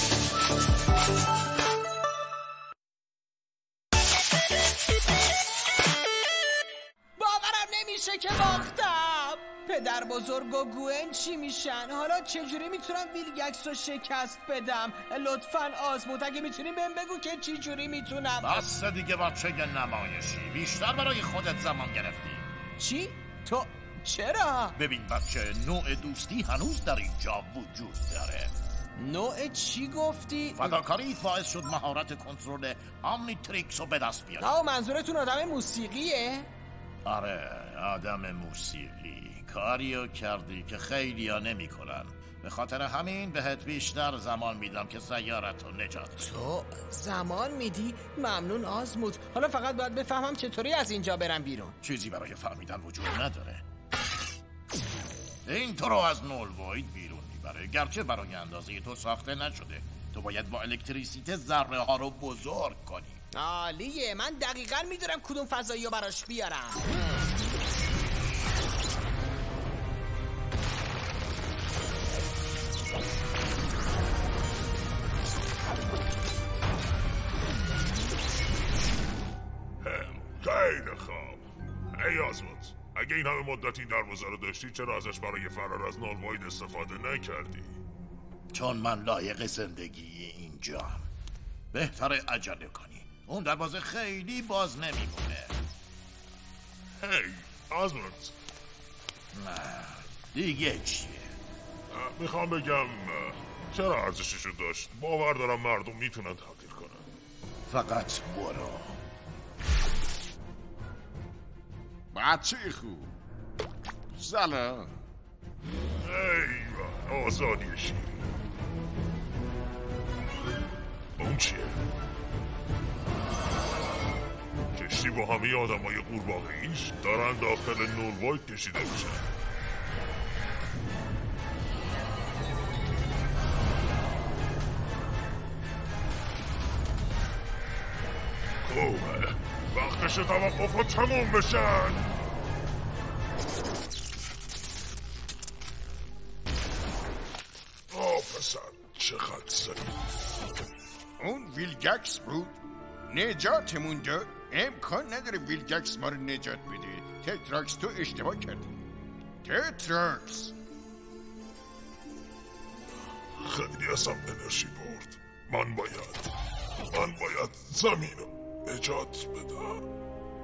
باورم نمیشه که باختم. پدر بزرگ و گوئن چی میشن؟ حالا چجوری میتونم ویلگکس رو شکست بدم؟ لطفاً آزمود اگه میتونی بهم بگو که چی جوری میتونم. بس دیگه بچه نمایشی، بیشتر برای خودت زمان گرفتی. چی؟ تو چرا؟ ببین بچه، نوع دوستی هنوز در اینجا وجود داره. نوع چی گفتی؟ فداکاریت باعث شد مهارت کنترل آمنیتریکس رو به دست بیاری. منظورتون آدم موسیقیه؟ آره، آدم موسیقی. کاریو کردی که خیلی ها نمی کنن. به خاطر همین بهت بیشتر زمان میدم که سیارت رو نجات. تو زمان میدی؟ ممنون آزمود. حالا فقط باید بفهمم چطوری از اینجا برم بیرون. چیزی برای فهمیدن وجود نداره. این تو رو از نول واید بیرون میبره، گرچه برای اندازه تو ساخته نشده. تو باید با الکتریسیته ذره ها رو بزرگ کنی. عالیه، من دقیقاً میدونم کدوم فضایی رو براش بیارم. خیلی خوب. ای آزمود، اگه این همه مدت این دروازه رو داشتی چرا ازش برای فرار از نول واید استفاده نکردی؟ چون من لایق زندگی اینجام. بهتره عجله کنی، اون دروازه خیلی باز نمیمونه. هی آزمود، نه دیگه چیه؟ میخوام بگم چرا ارزششو داشت؟ باور دارم مردم میتونن تغییر کنن. فقط برو. بچه خوب، سلام. ای آزادی شیرین. اون چیه؟ کشتی با همه آدمای قورباغه‌ایش دارن داخل نول واید کشیده میشن. خوبه، وقتش توقف تموم بشن. چقدر ضعیف. اون ویلگکس بود؟ نجاتمون داد؟ امکان نداره ویلگکس ما رو نجات بده. تتراکس تو اشتباه کردی. تتراکس خیلی ازم انرژی برد. من باید زمین رو نجات بدم.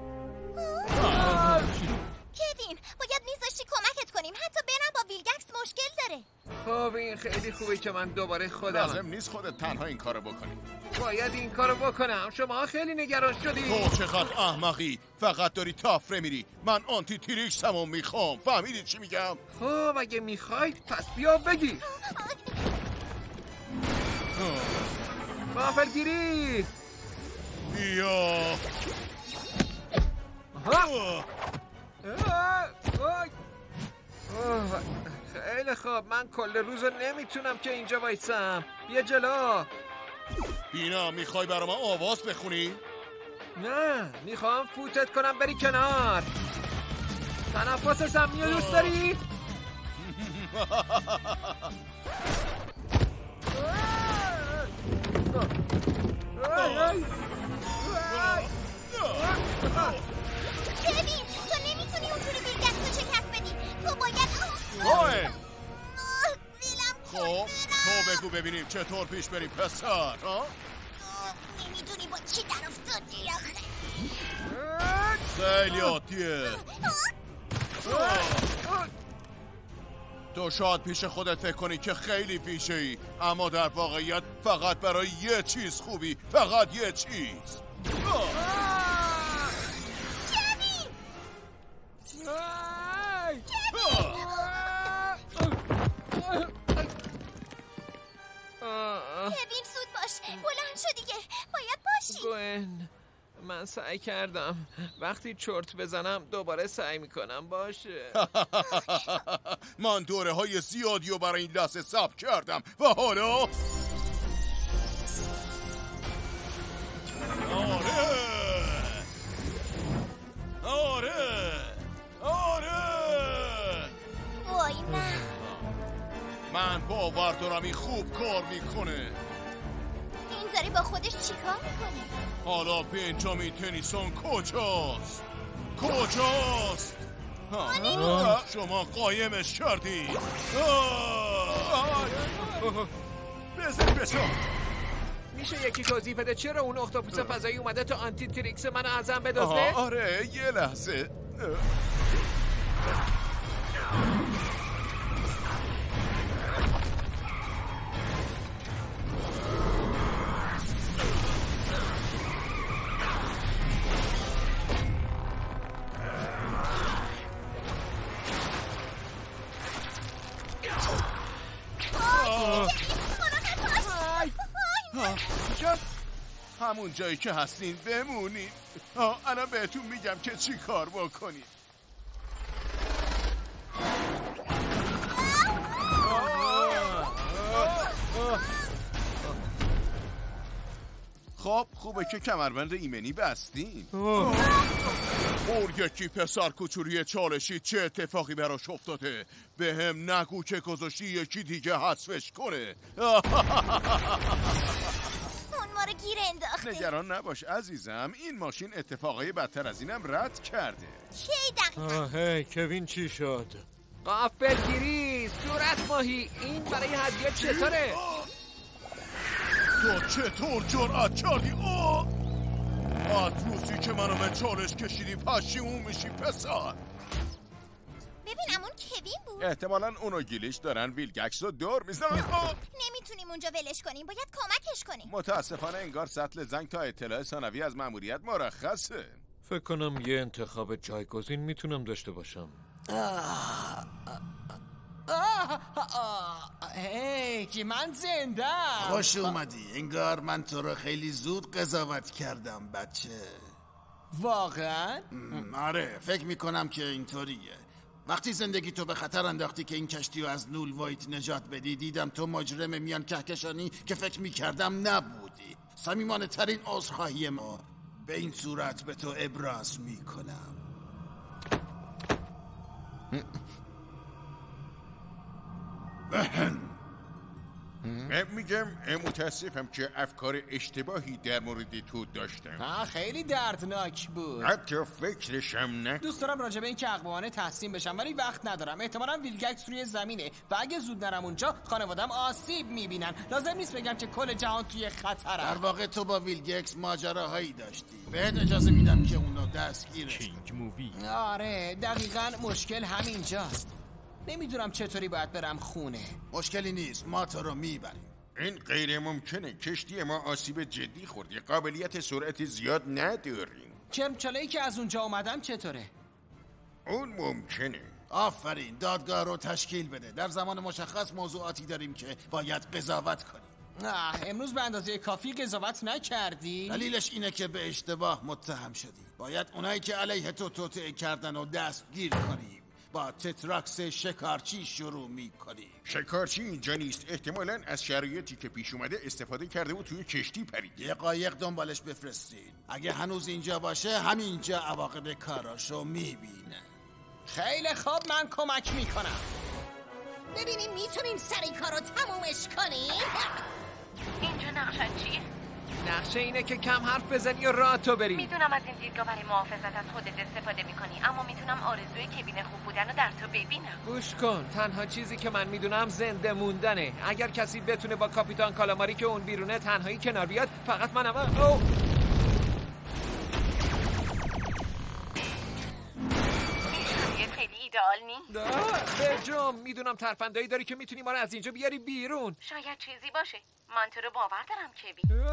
کوین باید میذاشتی کمکت کنیم. حتی برم با ویلگکس مشکل داره. خب این خیلی خوبه که من دوباره خودم. لازم نیست خودت تنها این کارو بکنی. باید این کارو بکنم. شما خیلی نگران شدی. تو چقدر احمقی. فقط داری تافره میری. من آنتی تریکسمو میخوام. فهمیدی چی میگم؟ خب اگه میخواید پس بیا بگیر. غافلگیری. بیا. خیلی خوب من کل روز نمیتونم که اینجا وایسم. بیا جلو. بینا میخوای برا ما آواز بخونی؟ نه میخوام فوتت کنم بری کنار. تنفس سمی رو دوست داری؟ کوین تو نمیتونی اونجوری ویلگکس رو شکست بدی. تو باید خب تو بگو ببینیم چطور پیش بریم پسر. نمیدونی با چی در افتادی آخه. خیلی عادیه. تو شاید پیش خودت فکر کنی که خیلی پیشه ای، اما در واقعیت فقط برای یه چیز خوبی. فقط یه چیز. کوین زود باش. بلند شو دیگه. باید باشی. گوئن من سعی کردم. وقتی چرت بزنم دوباره سعی میکنم. باشه. من دوره های زیادی رو برای این لحظه ثبت کردم و حالا آره وای نه. من باور دارم این خوب کار میکنه. این داری با خودش چیکار میکنه؟ حالا بنجامین تنیسون کجاست؟ شما قایمش کردی. بزن میشه یکی توضیح بده چرا اون اختاپوس فضایی اومده تا آنتی تریکس منو ازم بدزده؟ آره یه لحظه. همون جایی که هستین بمونین. الان بهتون میگم که چی کار بکنید. خب خوبه که کمربند ایمنی بستین. یکی پسر کوچولی چالشی چه اتفاقی براش افتاده؟ به هم نگو که گذاشتی یکی دیگه حذفش کنه. ما رو گیر انداخته. نگران نباش عزیزم. این ماشین اتفاقای بدتر از اینم رد کرده. کی دقیقا؟ هی کوین چی شد؟ غافلگیری. صورت ماهی. این برای هدیه چطوره؟ تو چطور جرأت کردی؟ از روزی که منو به چالش کشیدی پشیمون میشی پسر. ببینم اون کوین بود. احتمالاً اونو گیلیش دارن ویلگکس رو دور میزنن. نمیتونیم اونجا ولش کنیم. باید کمکش کنیم. متاسفانه انگار سطل زنگ تا اطلاع ثانوی از مأموریت مرخصه. فکر کنم یه انتخاب جایگزین میتونم داشته باشم. هی که من زنده. خوش اومدی. انگار من تو رو خیلی زود قضاوت کردم بچه. واقعا؟ آره فکر میکنم که اینطوریه. وقتی زندگی تو به خطر انداختی که این کشتی رو از نول وایت نجات بدی، دیدم تو مجرم میان کهکشانی که فکر میکردم نبودی. صمیمانه ترین عذرخواهی ما به این صورت به تو ابراز میکنم. میگم متاسفم که افکار اشتباهی در مورد تو داشتم. خیلی دردناک بود. حتی فکرشم نه. دوست دارم راجع به این که اقوامانه تحسین بشم ولی وقت ندارم. احتمالاً ویلگکس روی زمینه و اگه زود نرم اونجا خانوادم آسیب میبینن. لازم نیست بگم که کل جهان توی خطره. در واقع تو با ویلگکس ماجراهایی داشتی. بهت اجازه میدم که اونو دستگیرش کنی. آره دقیقاً مشکل همینجاست. نمیدونم چطوری باید برم خونه. مشکلی نیست، ما تو رو میبریم. این غیر ممکنه. کشتی ما آسیب جدی خورده. قابلیت سرعت زیاد نداریم. کرمچاله‌ای که از اونجا اومدم چطوره؟ اون ممکنه. آفرین، دادگاه رو تشکیل بده. در زمان مشخص موضوعاتی داریم که باید قضاوت کنیم. امروز به اندازه کافی قضاوت نکردی؟ دلیلش اینه که به اشتباه متهم شدی. باید اونایی که علیه تو توطئه کردن و دستگیر کنیم. با تتراکس شکارچی شروع میکنیم. شکارچی اینجا نیست. احتمالاً از شرایطی که پیش اومده استفاده کرده و توی کشتی پرید. یه قایق دنبالش بفرستین. اگه هنوز اینجا باشه همینجا عواقب کاراشو میبینه. خیلی خوب، من کمک میکنم. ببینیم میتونیم سری کارو تمومش کنیم. اینجا نقشه چیه؟ نقشه اینه که کم حرف بزنی و راه تو بری. میدونم از این دیدگاه برای محافظت از خودت استفاده میکنی، اما میتونم آرزوی کبین خوب بودن رو در تو ببینم. گوش کن، تنها چیزی که من میدونم زنده موندنه. اگر کسی بتونه با کاپیتان کالاماری که اون بیرونه تنهایی کنار بیاد، فقط منم. خیلی ایدئال نیست. برجام، میدونم ترفندایی داری که میتونی ما رو از اینجا بیاری بیرون. شاید چیزی باشه. من تو رو باور دارم کبی.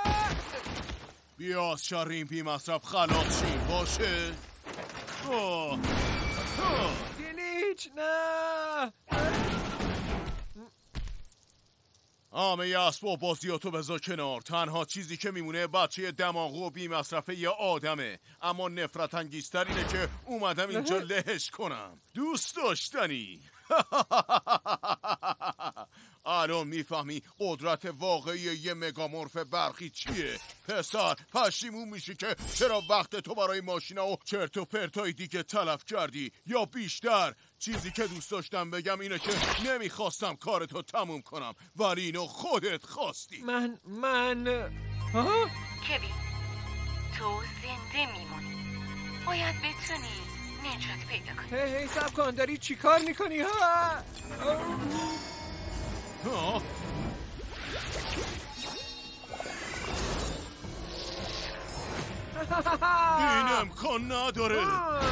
بیا از شر این بی مصرف خلاص شیم. باشه. گلیچ نه. همه اسباب بازیاتو بذار کنار. تنها چیزی که میمونه بچه دماغو و بی مصرفه یه آدمه. اما نفرت انگیزتر اینه که اومدم اینجا لهش کنم. دوست داشتنی. الان میفهمی قدرت واقعی یه مگامورف برقی چیه؟ پسر پشیمون میشی که چرا وقت تو برای ماشینا و چرت و پرتای دیگه تلف کردی. یا بیشتر چیزی که دوست داشتم بگم اینه که نمیخواستم کارتو تموم کنم ولی اینو خودت خواستی. من کبی، تو زنده میمونی. باید بتونی نجات پیدا کنی. هی صبر کن، داری چی کار میکنی؟ این امکان نداره.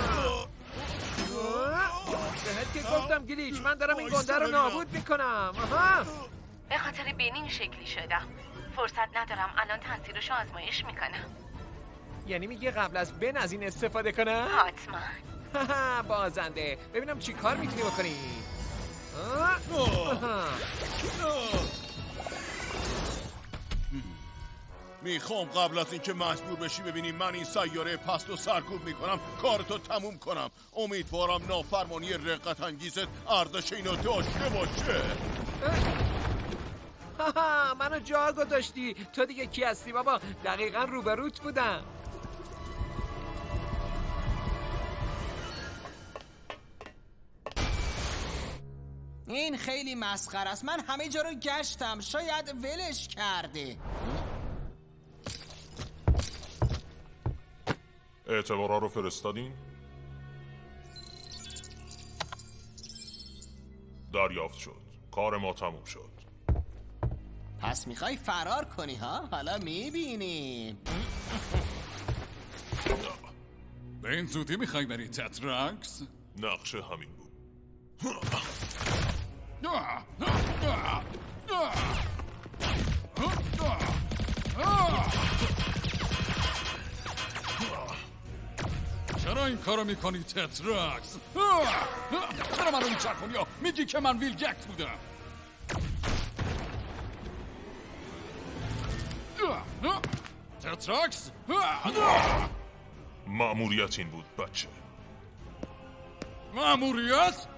بهت که گفتم گلیچ، من دارم این گنده رو نابود میکنم. به خاطر بنی این شکلی شدم. فرصت ندارم الان تاثیرشو آزمایش میکنم. یعنی میگه قبل از بن از این استفاده کنم؟ حتما. بازنده، ببینم چی کار میتونی بکنی. میخوام قبل از اینکه مجبور بشی ببینیم من این سیاره پست و سرکوب میکنم کارتو تموم کنم. امیدوارم نافرمانی رقت انگیزت ارزش اینو داشته باشه. منو جا گذاشتی. تو دیگه کی هستی بابا؟ دقیقا روبروت بودم. این خیلی مسخره است. من همه جا رو گشتم، شاید ولش کرده. اعتبارا رو فرستادین؟ دریافت شد. کار ما تموم شد. پس میخوای فرار کنی ها؟ حالا میبینیم. به این زودی میخوای بری تتراکس؟ نقشه همین بود. چرا این کارو میکنی تتراکس؟ چرا منو میچرخونی؟ میگی که من ویلگکس بودم. تتراکس؟ مأموریت این بود بچه. مأموریت؟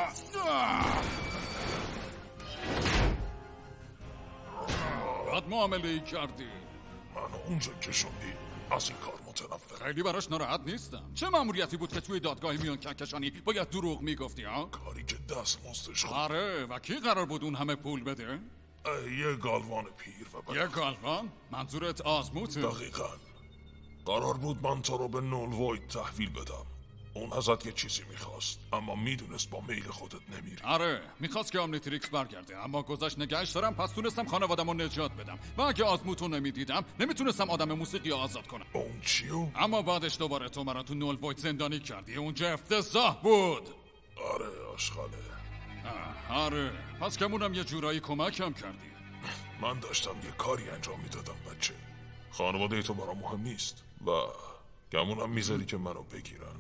بد معامله ای کردی. منو اونجا کشوندی. از این کار متنفرم. خیلی براش ناراحت نیستم. چه مأموریتی بود که توی دادگاه میان کهکشانی باید دروغ میگفتی ها؟ کاری که دست مستش خود. آره، و کی قرار بود اون همه پول بده؟ یه گالوان پیر و یه گالوان؟ منظورت آزموته؟ دقیقاً. قرار بود من تو رو به نول وید تحویل بدم. اون ازت یه چیزی میخواست، اما میدونست با میل خودت نمیری. آره، میخواست که آمنیتریکس برگرده، اما گذشت نگهش دارم، پس تونستم خانوادم رو نجات بدم. و اگه آزموتو نمیدیدم نمیتونستم آدم موسیقی آزاد کنم. اون چیو؟ اما بعدش دوباره تو مرا تو نول وید زندانی کردی. اونجا افتضاح بود. آره آشغاله. آره، پس کمونم یه جورایی کمکم کردی. من داشتم یه کاری انجام میدادم بچه. خانواده تو برام مهم نیست و گمونم میذاری که منو بگیرن.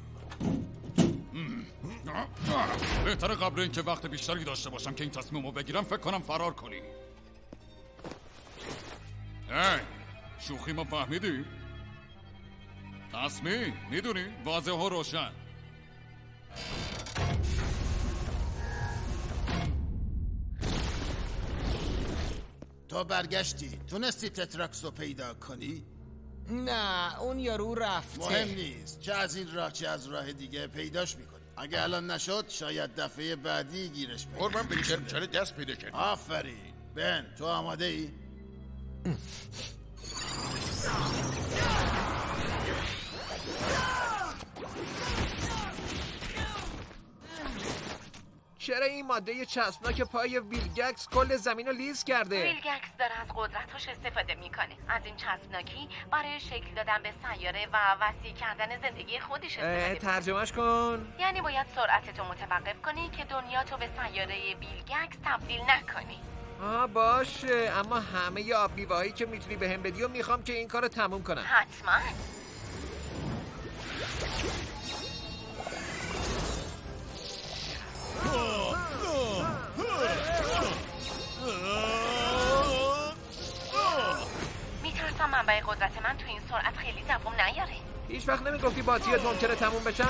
بهتره قبل اینکه وقت بیشتری داشته باشم که این تصمیمو بگیرم فکر کنم فرار کنی. شوخی ما فهمیدی؟ تصمیم میدونی؟ واضح و روشن. تو برگشتی تونستی تتراکس رو پیدا کنی؟ نه اون یارو رفته. مهم نیست، چه از این راه چه از راه دیگه پیداش میکنی. اگه الان نشد شاید دفعه بعدی گیرش پیدا. قربان به چرا دست پیدا کردی؟ آفرین. بن تو آماده ای؟ چرا این ماده چسبناک پای ویلگکس کل زمین رو لیز کرده؟ ویلگکس داره از قدرتش استفاده میکنه. از این چسبناکی برای شکل دادن به سیاره و وسیع کردن زندگی خودش استفاده ترجمهش کن. یعنی باید سرعتتو متوقف کنی که دنیا تو به سیاره ویلگکس تبدیل نکنی. باشه، اما همه آب میوه‌هایی که میتونی بهم بدی و میخوام که این کارو تموم کنم. حتما. میترسم منبع قدرت من تو این سرعت خیلی دوام نیاره. هیچ وقت نمیگفتی باتریات ممکنه تموم بشن؟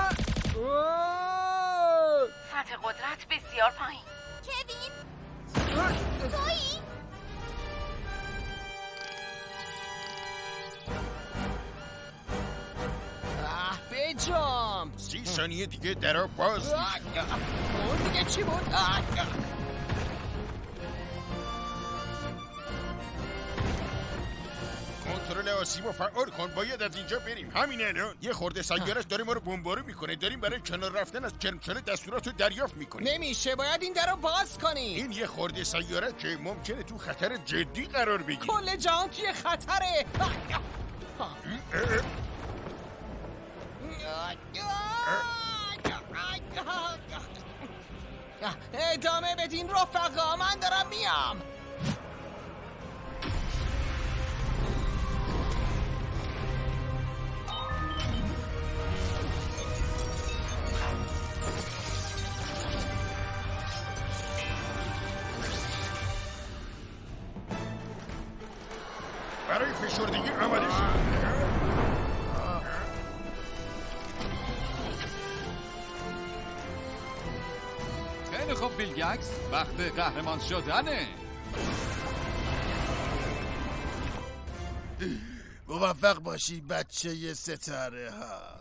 سطح قدرت بسیار پایین. کوین تویی؟ بجام 30 ثانیه دیگه درو باز. اون دیگه چی بود؟ کنترل آسیبو فعال کن، باید از اینجا بریم همین الان. یه خورده سیارش داره ما رو بمبارو میکنه، داریم برای کنار رفتن از کرمچله دستوراتو دریافت میکنیم. نمیشه، باید این درو باز کنی. این یه خورده سیاره که ممکنه تو خطر جدی قرار بگیره. کل جهان توی خطره. ادامه بدین رفقا، من دارم میام. برای فشردگی آماده شد. خیلی خوب ویلگکس، وقت قهرمان شدنه. موفق باشی بچه ستاره ها.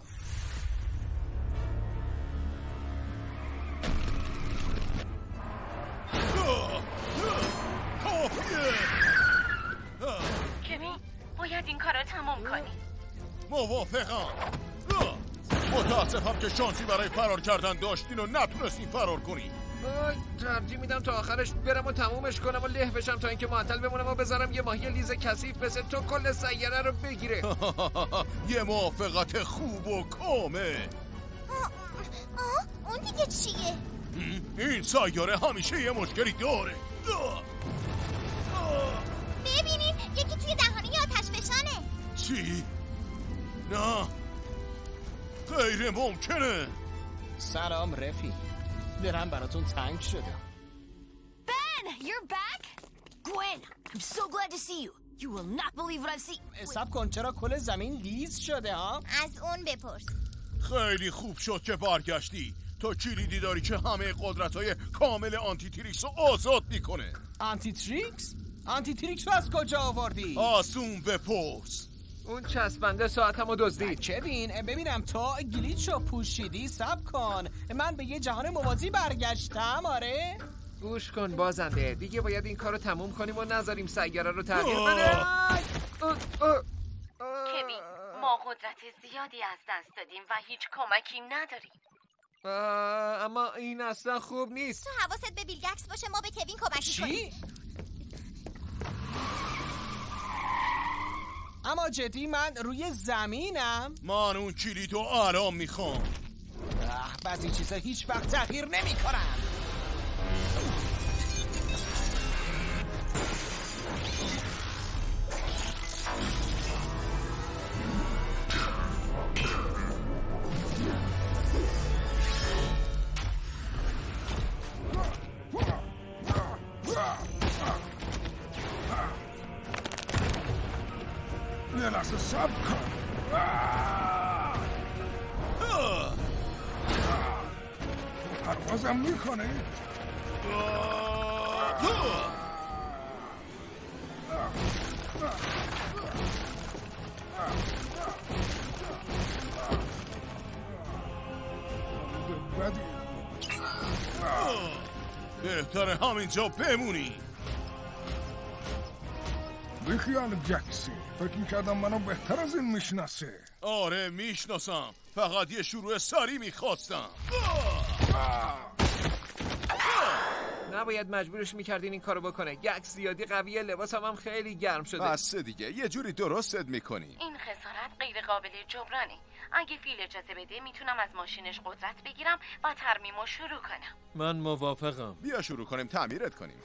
کوین باید این کار رو تمام کنی. موافقم. متاسفم که شانسی برای فرار کردن داشتین و نتونستین فرار کنین. ترجیح میدم تا آخرش برم و تمومش کنم و له بشم تا اینکه معطل بمونم و بذارم یه ماهی لیز کثیف مثل تو کل سیاره رو بگیره. یه موافقت خوب و کامل. اون دیگه چیه؟ این سیاره همیشه یه مشکلی داره. ببینین یکی توی دهانه آتش فشانه. چی؟ نه غیر ممکنه. سلام رفیق، دلم براتون تنگ شده. Ben, you're back? Gwen, I'm so glad to see you. You will not believe what I've seen. صبر کن، چرا کل زمین لیز شده ها؟ از اون بپرس. خیلی خوب شد که برگشتی. تو کلیدی داری که همه قدرت‌های کامل آنتی تریکس رو آزاد میکنه. آنتی تریکس؟ آنتی تریکس رو از کجا آوردی؟ آسون بپرس. اون چسبنده ساعتمو دزدید. کوین ببینم تو گلیچو پوشیدی. صبر کن، من به یه جهان موازی برگشتم. آره گوش کن بازنده، دیگه باید این کارو تموم کنیم و نذاریم سیاره رو تغییر بده. کوین، ما قدرت زیادی از دست دادیم و هیچ کمکی نداریم. اما این اصلا خوب نیست. تو حواست به بیلگکس باشه ما به کوین کمک کنیم. اما جدی من روی زمینم. من اون کلیدو آرام میخوام. بعضی چیزا هیچ وقت تغییر نمیکنن. یه لحظه صبر کن. پروازم میکنه. بهتره همینجا بمونی. بیخیال جکسی، فکر میکردم منو بهتر از این میشناسه. آره میشناسم، فقط یه شروع سری میخواستم. نباید مجبورش میکردین این کارو بکنه. گکس زیادی قویه، لباسم هم خیلی گرم شده. بس دیگه، یه جوری درستت میکنی. این خسارت غیر قابل جبرانه. اگه فیل اجازه بده میتونم از ماشینش قدرت بگیرم و ترمیمو شروع کنم. من موافقم. بیا شروع کنیم تعمیرت کنیم.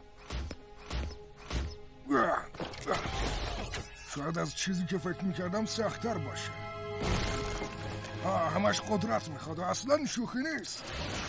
شاید از چیزی که فکر میکردم سخت‌تر باشه. همش قدرت میخواد و اصلا شوخی نیست.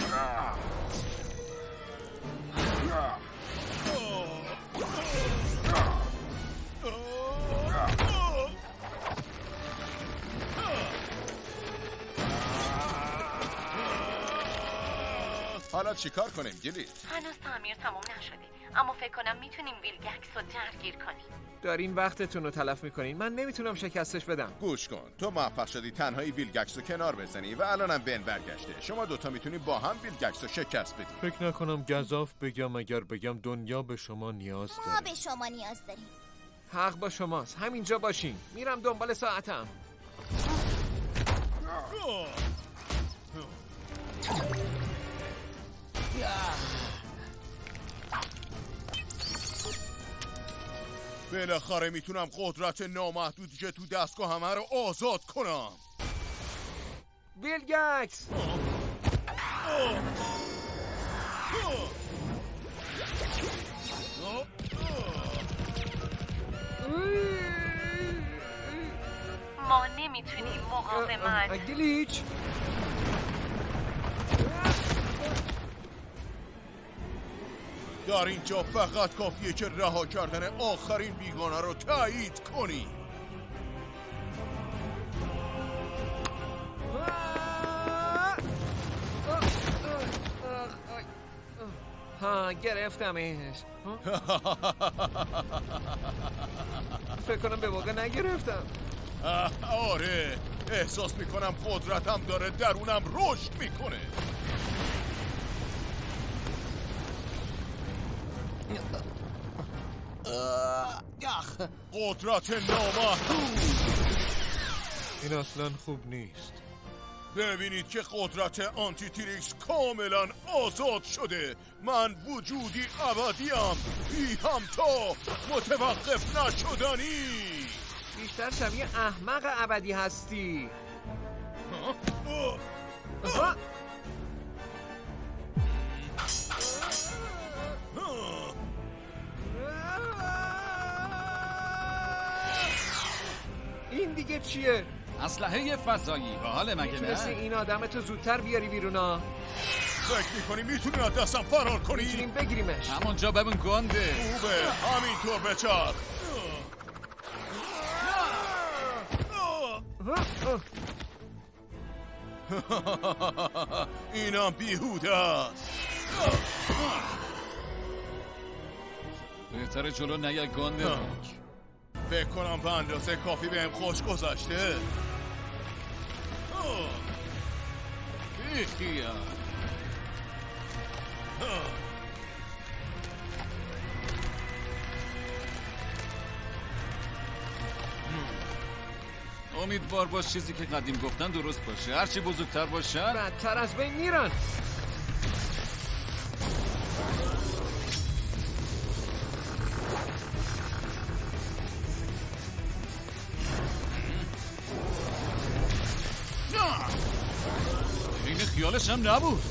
حالا چیکار کنیم گلی؟ هنوز تعمیر تمام نشده، اما فکر کنم میتونیم ویلگکس رو درگیر کنیم. دارین وقتتون رو تلف میکنین. من نمیتونم شکستش بدم. گوش کن، تو موفق شدی تنهایی ویلگکس رو کنار بزنی و الانم بن برگشته. شما دوتا میتونی با هم ویلگکس رو شکست بدی. فکر نکنم گزاف بگم اگر بگم دنیا به شما نیاز داره. ما به شما نیاز داریم. حق با شماست. همینجا باشین. میرم دنبال ساعتم. بالاخره میتونم قدرت نامحدودی که تو دستگاه همه رو آزاد کنم. ویلگکس! ما نمیتونیم مقاومت. گلیچ! در اینجا فقط کافیه که رها کردن آخرین بیگانه رو تایید کنی. گرفتمش. فکر کنم به موقع نگرفتم. آره، احساس میکنم قدرتم داره درونم رشد میکنه. قدرت نامحدود. این اصلا خوب نیست. ببینید که قدرت آنتی تریکس کاملا آزاد شده. من وجودی ابدیم، بی همتا، متوقف نشدنی. بیشتر شبیه احمق ابدی هستی. این دیگه چیه؟ اسلحه فضایی. باحال مگه نه؟ میتونستی این آدمتو زودتر بیاری بیرونا. فکر میکنی میتونی از دستم فرار کنی؟ میتونیم بگیریمش. همونجا ببین گنده. خوبه، همینطور بچرخ. اینم بیهوده است. بهتره جلو نیا گنده. فکر کنم به اندازه کافی بهم خوش گذشته. بیخیال. امیدوار باش چیزی که قدیم گفتن درست باشه. هرچی بزرگتر باشن بدتر از بین میرن. این خیالش هم نبود.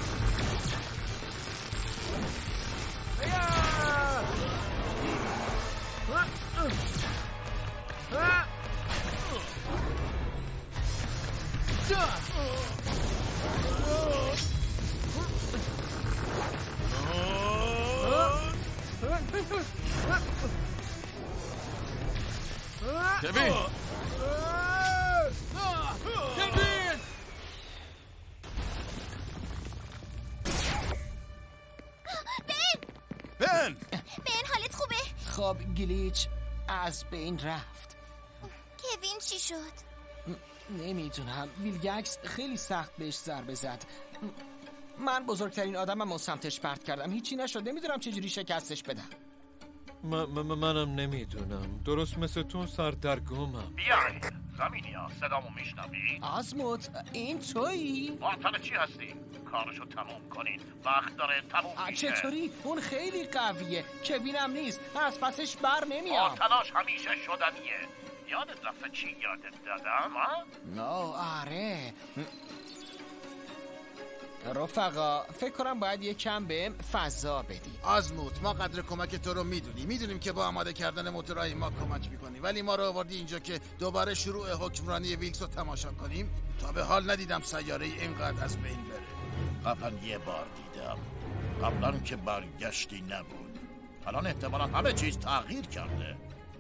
کوین! بن حالت خوبه؟ خب گلیچ از بین رفت. کوین چی شد؟ نمیدونم. ویلگکس خیلی سخت بهش ضربه زد. من بزرگترین آدمم و سمتش پرت کردم. هیچی نشد. نمیدونم چجوری شکستش بدم. منم نمیدونم. درست مثل تو سردرگمم. بیاین زمینی ها صدامو میشنوی؟ آزموت این تویی؟ معطل چی هستی؟ کارشو تموم کنین. وقت داره تموم میشه. چطوری؟ اون خیلی قویه. کوینم نیست. از پسش بر نمیام. معطلاش همیشه شدنیه. یادت رفته چی یادت دادم ها؟ آره. رفقا فکر کنم باید یک کم بهم فضا بدی. آزموت ما قدر کمک تو رو میدونیم که با آماده کردن موتورهای ما کمک میکنی، ولی ما رو آوردی اینجا که دوباره شروع حکمرانی ویلکس رو تماشا کنیم. تا به حال ندیدم سیاره اینقدر از بین بره. قبلا یه بار دیدم. قبلا که برگشتی نبود. الان احتمالا همه چیز تغییر کرده.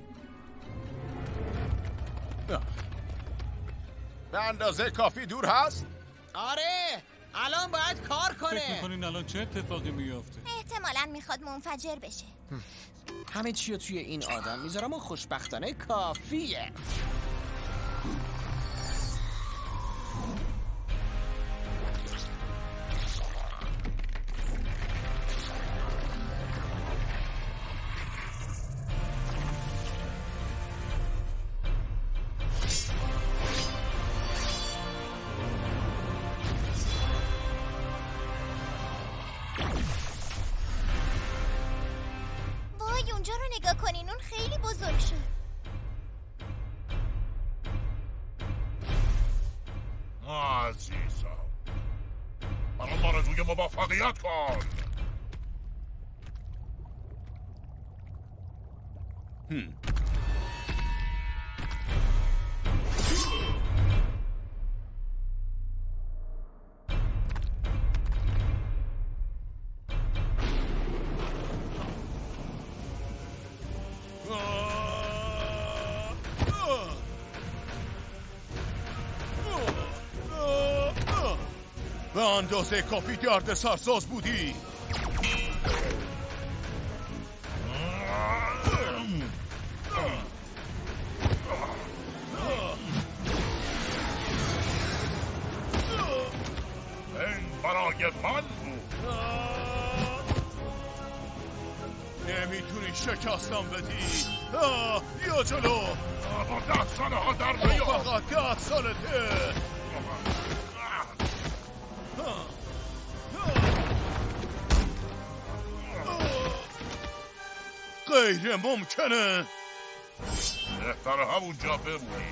به اندازه کافی دور هست؟ آره الان باید کار کنه. فکر میکنین الان چه اتفاقی میافته؟ احتمالاً میخواد منفجر بشه. همه چی رو توی این آدم میذارم و خوشبختانه کافیه. اونجا رو نگاه کنین، اون خیلی بزرگ شد. عزیزم برام آرزوی موفقیت کن. به اندازه کافی درد سرساز بودی. این برای من بود. نمیتونی شکستم بدی. یا جلو. با 10 ساله ها در بیار. فقط 10 سالته. غیر ممکنه. بهتر همونجا بمونی.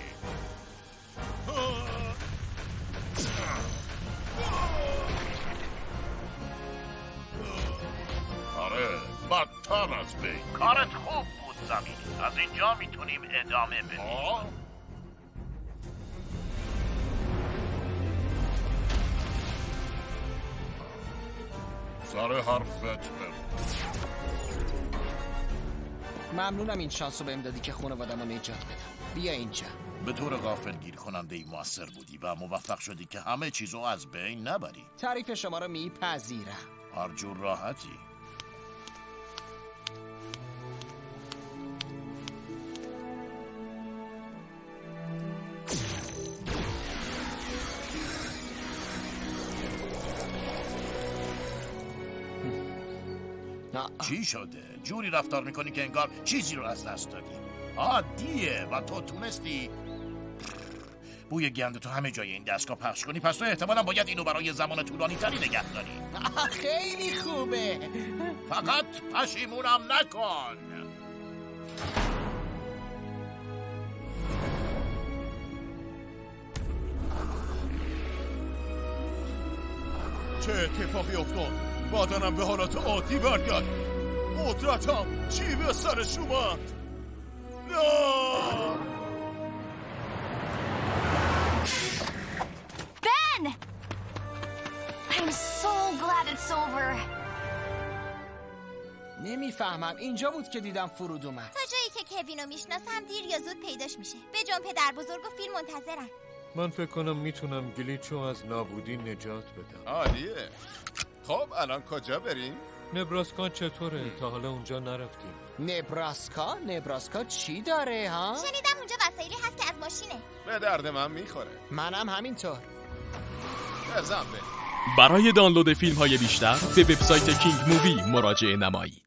آره بدتر از بین. کارت خوب بود زمین. از اینجا میتونیم ادامه بدیم. سر حرفت بمون. ممنونم این شانس رو بهم دادی که خانوادم رو نجات بدم. بیا اینجا. به طور غافلگیر کننده ای موثر بودی و موفق شدی که همه چیزو از بین نبری. تعریف شما رو میپذیرم. هر جور راحتی. چی شده؟ جوری رفتار میکنی که انگار چیزی رو از دست دادی. عادیه و تو تونستی بوی گند تو همه جای این دستگاه پخش کنی، پس تو احتمالا باید اینو برای زمان طولانی تری نگه داری. خیلی خوبه. فقط پشیمونم نکن. چه اتفاقی افتاد؟ بدنم به حالت عادی برگرد. قدرتم چی به سرش اومد؟ نه! Ben! I'm so glad it's over. نمیفهمم، اینجا بود که دیدم فرود اومد. تا جایی که کوینو میشناسم دیر یا زود پیداش میشه. به جان پدر بزرگ و فیل منتظرن. من فکر کنم میتونم گلیچو از نابودی نجات بدم. عالیه. خب الان کجا بریم؟ نبراسکا چطوره؟ تا حالا اونجا نرفتیم. نبراسکا چی داره ها؟ شنیدم اونجا وسایلی هست که از ماشینه. به درد من میخوره. منم همینطور. بزن بریم. برای دانلود فیلم های بیشتر به وبسایت کینگ مووی مراجعه نمایید.